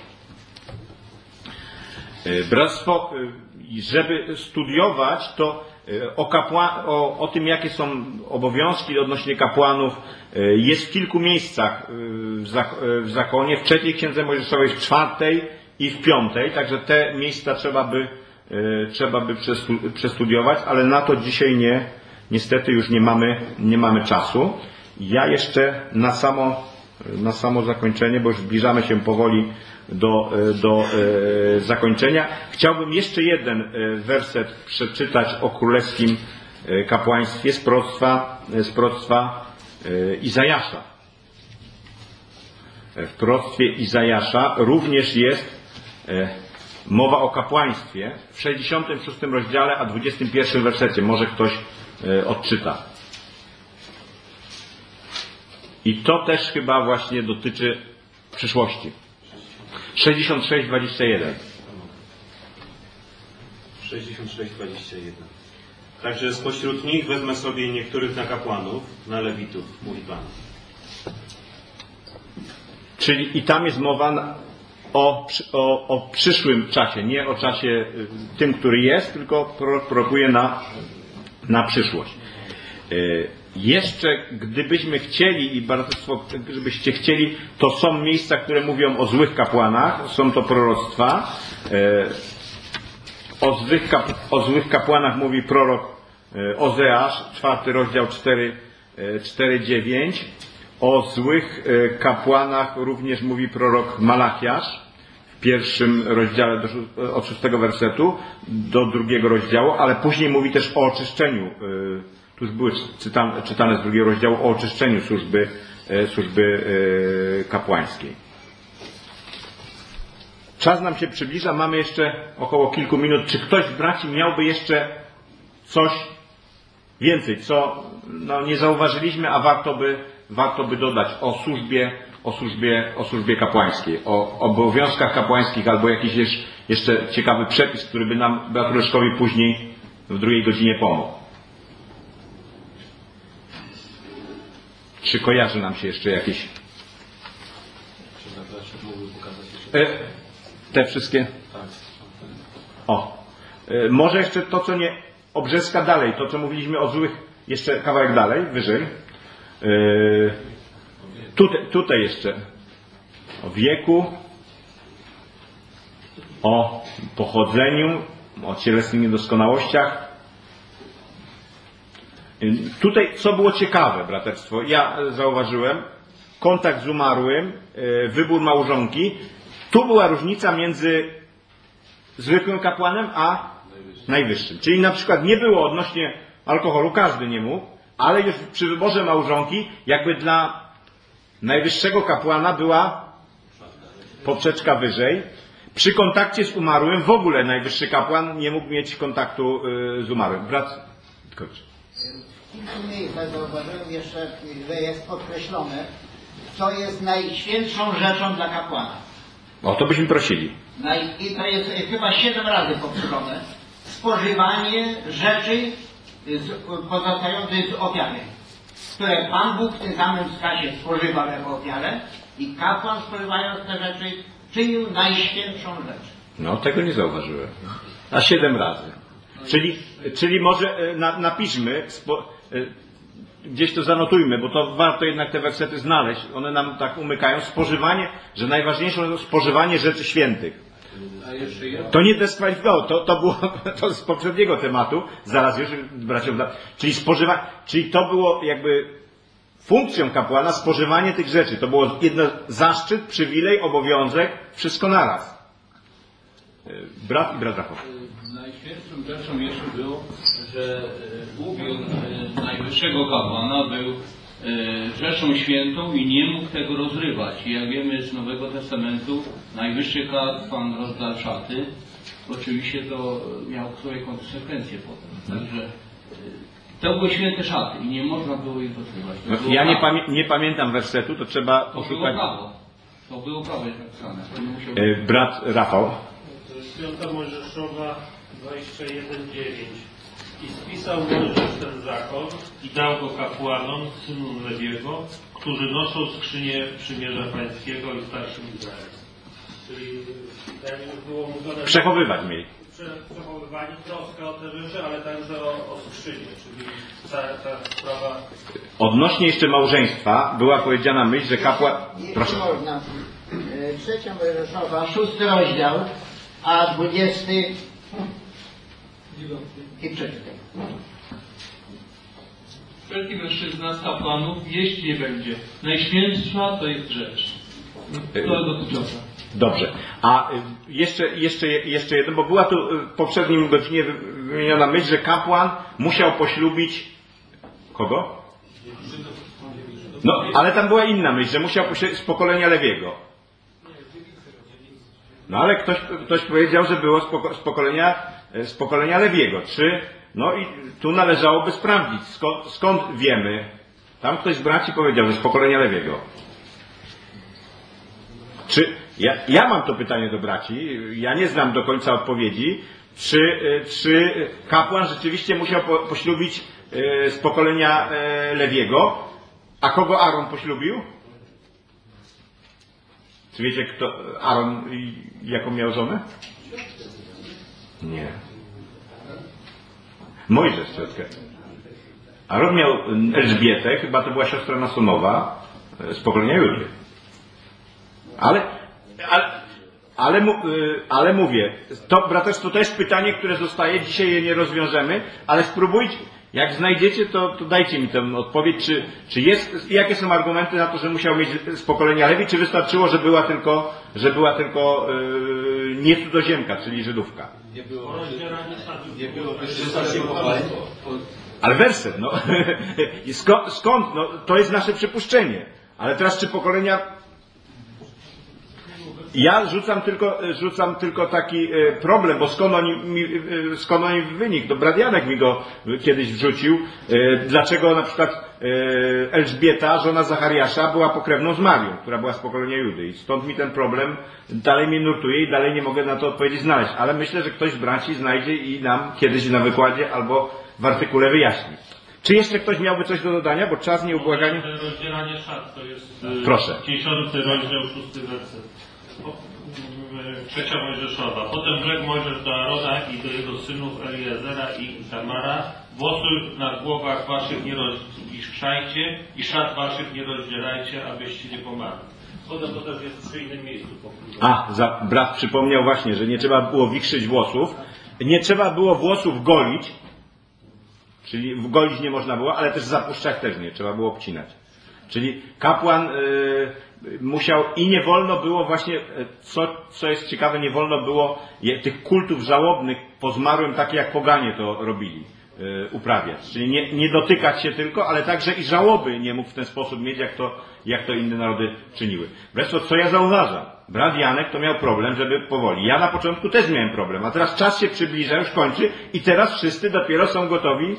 Yy, bractwo, yy, żeby studiować to O, kapła, o, o tym, jakie są obowiązki odnośnie kapłanów, jest w kilku miejscach w, zak w zakonie, w trzeciej księdze Mojżeszowej, w czwartej i w piątej, także te miejsca trzeba by, trzeba by przestudiować, ale na to dzisiaj nie, niestety już nie mamy, nie mamy czasu. Ja jeszcze na samo, na samo zakończenie, bo już zbliżamy się powoli do, do e, zakończenia. Chciałbym jeszcze jeden e, werset przeczytać o królewskim e, kapłaństwie z proroctwa, z proroctwa e, Izajasza. W proroctwie Izajasza również jest e, mowa o kapłaństwie w sześćdziesiątym szóstym rozdziale, a dwudziestym pierwszym wersecie. Może ktoś e, odczyta. I to też chyba właśnie dotyczy przyszłości. sześćdziesiąt sześć dwadzieścia jeden. sześćdziesiąt sześć dwadzieścia jeden. Także spośród nich wezmę sobie niektórych na kapłanów, na lewitów, mówi Pan. Czyli i tam jest mowa o, o, o przyszłym czasie, nie o czasie tym, który jest, tylko prorokuje na, na przyszłość. Jeszcze gdybyśmy chcieli i braterstwo, gdybyście chcieli, to są miejsca, które mówią o złych kapłanach, są to proroctwa. O złych, kap, o złych kapłanach mówi prorok Ozeasz, czwarty rozdział cztery dziewięć. O złych kapłanach również mówi prorok Malachiasz w pierwszym rozdziale do, od szóstego wersetu do drugiego rozdziału, ale później mówi też o oczyszczeniu. Tu już były czytane, czytane z drugiego rozdziału o oczyszczeniu służby, służby kapłańskiej. Czas nam się przybliża, mamy jeszcze około kilku minut. Czy ktoś z braci miałby jeszcze coś więcej, co no, nie zauważyliśmy, a warto by, warto by dodać o służbie, o służbie, o służbie kapłańskiej, o obowiązkach kapłańskich, albo jakiś jeszcze ciekawy przepis, który by nam, bratu Leszkowi, później w drugiej godzinie pomógł. Czy kojarzy nam się jeszcze jakieś? E, te wszystkie? O. E, może jeszcze to, co nie obrzeska dalej, to, co mówiliśmy o złych, jeszcze kawałek dalej, wyżej. E, tutaj, tutaj jeszcze. O wieku, o pochodzeniu, o cielesnych niedoskonałościach. Tutaj, co było ciekawe, braterstwo, ja zauważyłem, kontakt z umarłym, wybór małżonki, tu była różnica między zwykłym kapłanem a najwyższym. Czyli na przykład nie było odnośnie alkoholu, każdy nie mógł, ale już przy wyborze małżonki jakby dla najwyższego kapłana była poprzeczka wyżej. Przy kontakcie z umarłym w ogóle najwyższy kapłan nie mógł mieć kontaktu z umarłym. Brat, kończ. W kilku miejscach zauważyłem jeszcze, że jest podkreślone, co jest najświętszą rzeczą dla kapłana. O, to byśmy prosili. I to jest chyba siedem razy powtórzone. Spożywanie rzeczy pozostających z ofiary, które Pan Bóg w tym samym czasie spożywał jako ofiarę i kapłan spożywając te rzeczy czynił najświętszą rzecz. No, tego nie zauważyłem. A siedem razy. Czyli, czyli może na, napiszmy, spo, gdzieś to zanotujmy, bo to warto jednak te wersety znaleźć. One nam tak umykają. Spożywanie, że najważniejsze jest spożywanie rzeczy świętych. To nie dyskwalifikowało, to, to było to z poprzedniego tematu, zaraz już bracia, czyli spożywanie, czyli to było jakby funkcją kapłana spożywanie tych rzeczy. To było jedno zaszczyt, przywilej, obowiązek, wszystko naraz. Brat i brat Rafał. Najświętszą rzeczą jeszcze było, że ubiór najwyższego kapłana był rzeczą świętą i nie mógł tego rozrywać. I jak wiemy z Nowego Testamentu, najwyższy kapłan rozdał szaty. Oczywiście to miało swoje konsekwencje potem. Także to były święte szaty i nie można było ich rozrywać. No, ja nie, pamię nie pamiętam wersetu, to trzeba to poszukać. Było prawo. To było prawo jest napisane. Musiał... E, brat Rafał. To jest Piąta Mojżeszowa dwadzieścia jeden dziewięć. I spisał Mojżesz ten zakon i dał go kapłanom, synom Lewiego, którzy noszą skrzynię przymierza pańskiego i starszym Izraela. Czyli tak już było mówione... Przechowywać mieli. Przechowywanie, troska o te rzeczy, ale także o, o skrzynię, czyli ta, ta sprawa... Odnośnie jeszcze małżeństwa była powiedziana myśl, że kapłan... Proszę. Można. Trzecia Mojżeszowa, szósty rozdział, a dwudziesty... I przeczytaj. Wszelki mężczyzna z kapłanów jeść nie będzie. Najświętsza to jest rzecz. To dotyczące. Dobrze. A jeszcze, jeszcze, jeszcze jedno, bo była tu w poprzednim godzinie wymieniona myśl, że kapłan musiał poślubić kogo? No, ale tam była inna myśl, że musiał poślubić z pokolenia Lewiego. No ale ktoś, ktoś powiedział, że było z, poko z, pokolenia, z pokolenia Lewiego. Czy, no i tu należałoby sprawdzić, skąd, skąd wiemy. Tam ktoś z braci powiedział, że z pokolenia Lewiego. Czy, ja, ja mam to pytanie do braci, ja nie znam do końca odpowiedzi, czy, czy kapłan rzeczywiście musiał po, poślubić e, z pokolenia e, Lewiego, a kogo Aaron poślubił? Czy wiecie, kto Aaron, jaką miał żonę? Nie. Mojżesz ciotkę. Aaron miał Elżbietę, chyba to była siostra Nasonowa, z pokolenia Judy. Ale, ale, ale, ale mówię, to braterstwo to jest pytanie, które zostaje, dzisiaj je nie rozwiążemy, ale spróbujcie, jak znajdziecie, to, to dajcie mi tę odpowiedź, czy, czy jest, jakie są argumenty na to, że musiał mieć z pokolenia Lewi, czy wystarczyło, że była tylko, że była tylko yy, nie cudzoziemka, czyli Żydówka. Nie było, nie było wystarczy pochwały. Ale werset, no. skąd, skąd? No, to jest nasze przypuszczenie. Ale teraz czy pokolenia... Ja rzucam tylko, rzucam tylko taki problem, bo skąd oni, skąd oni wynik? To brat Janek mi go kiedyś wrzucił. Dlaczego na przykład Elżbieta, żona Zachariasza, była pokrewną z Marią, która była z pokolenia Judy. I stąd mi ten problem dalej mnie nurtuje i dalej nie mogę na to odpowiedzi znaleźć. Ale myślę, że ktoś z braci znajdzie i nam kiedyś na wykładzie albo w artykule wyjaśni. Czy jeszcze ktoś miałby coś do dodania? Bo czas nieubłaganie... Rozdzielanie szat to jest Proszę. dziesiąty rozdział, szósty werset. Trzecia Mojżeszowa. Potem rzekł Mojżesz do Arona i do jego synów Eliezera i Itamara: włosy na głowach waszych nie rozwiszczajcie i szat waszych nie rozdzierajcie, abyście nie pomarli. Potem to też jest przy innym miejscu. A, za, brat przypomniał właśnie, że nie trzeba było wichrzyć włosów, nie trzeba było włosów golić, czyli golić nie można było, ale też zapuszczać też nie, trzeba było obcinać. Czyli kapłan musiał i nie wolno było właśnie, co, co jest ciekawe, nie wolno było tych kultów żałobnych po zmarłym, takie jak poganie to robili, uprawiać. Czyli nie, nie dotykać się tylko, ale także i żałoby nie mógł w ten sposób mieć, jak to, jak to inne narody czyniły. Wreszcie, co ja zauważam? Brat Janek to miał problem, żeby powoli. Ja na początku też miałem problem, a teraz czas się przybliża, już kończy i teraz wszyscy dopiero są gotowi.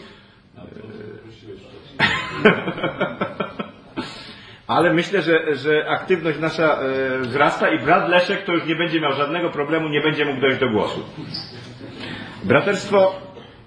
Ale myślę, że, że aktywność nasza e, wzrasta i brat Leszek to już nie będzie miał żadnego problemu, nie będzie mógł dojść do głosu. Braterstwo,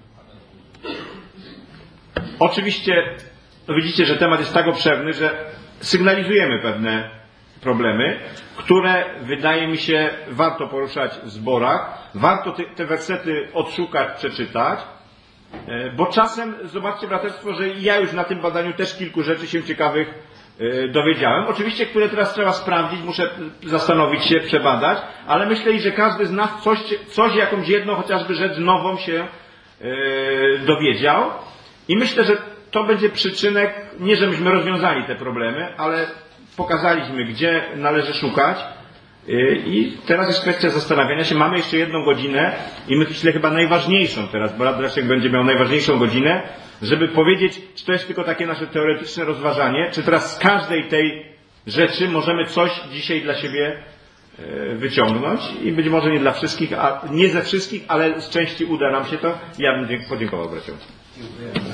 oczywiście, no widzicie, że temat jest tak obszerny, że sygnalizujemy pewne problemy, które wydaje mi się warto poruszać w zborach, warto te, te wersety odszukać, przeczytać, e, bo czasem, zobaczcie braterstwo, że ja już na tym badaniu też kilku rzeczy się ciekawych dowiedziałem. Oczywiście, które teraz trzeba sprawdzić, muszę zastanowić się, przebadać, ale myślę, że każdy z nas coś, coś jakąś jedną chociażby rzecz nową się yy, dowiedział i myślę, że to będzie przyczynek, nie żebyśmy rozwiązali te problemy, ale pokazaliśmy, gdzie należy szukać yy, i teraz jest kwestia zastanawiania się. Mamy jeszcze jedną godzinę i myślę chyba najważniejszą teraz, bo Brat Leszek będzie miał najważniejszą godzinę, żeby powiedzieć, czy to jest tylko takie nasze teoretyczne rozważanie, czy teraz z każdej tej rzeczy możemy coś dzisiaj dla siebie wyciągnąć i być może nie dla wszystkich, a nie ze wszystkich, ale z części uda nam się to. Ja bym podziękował braciom.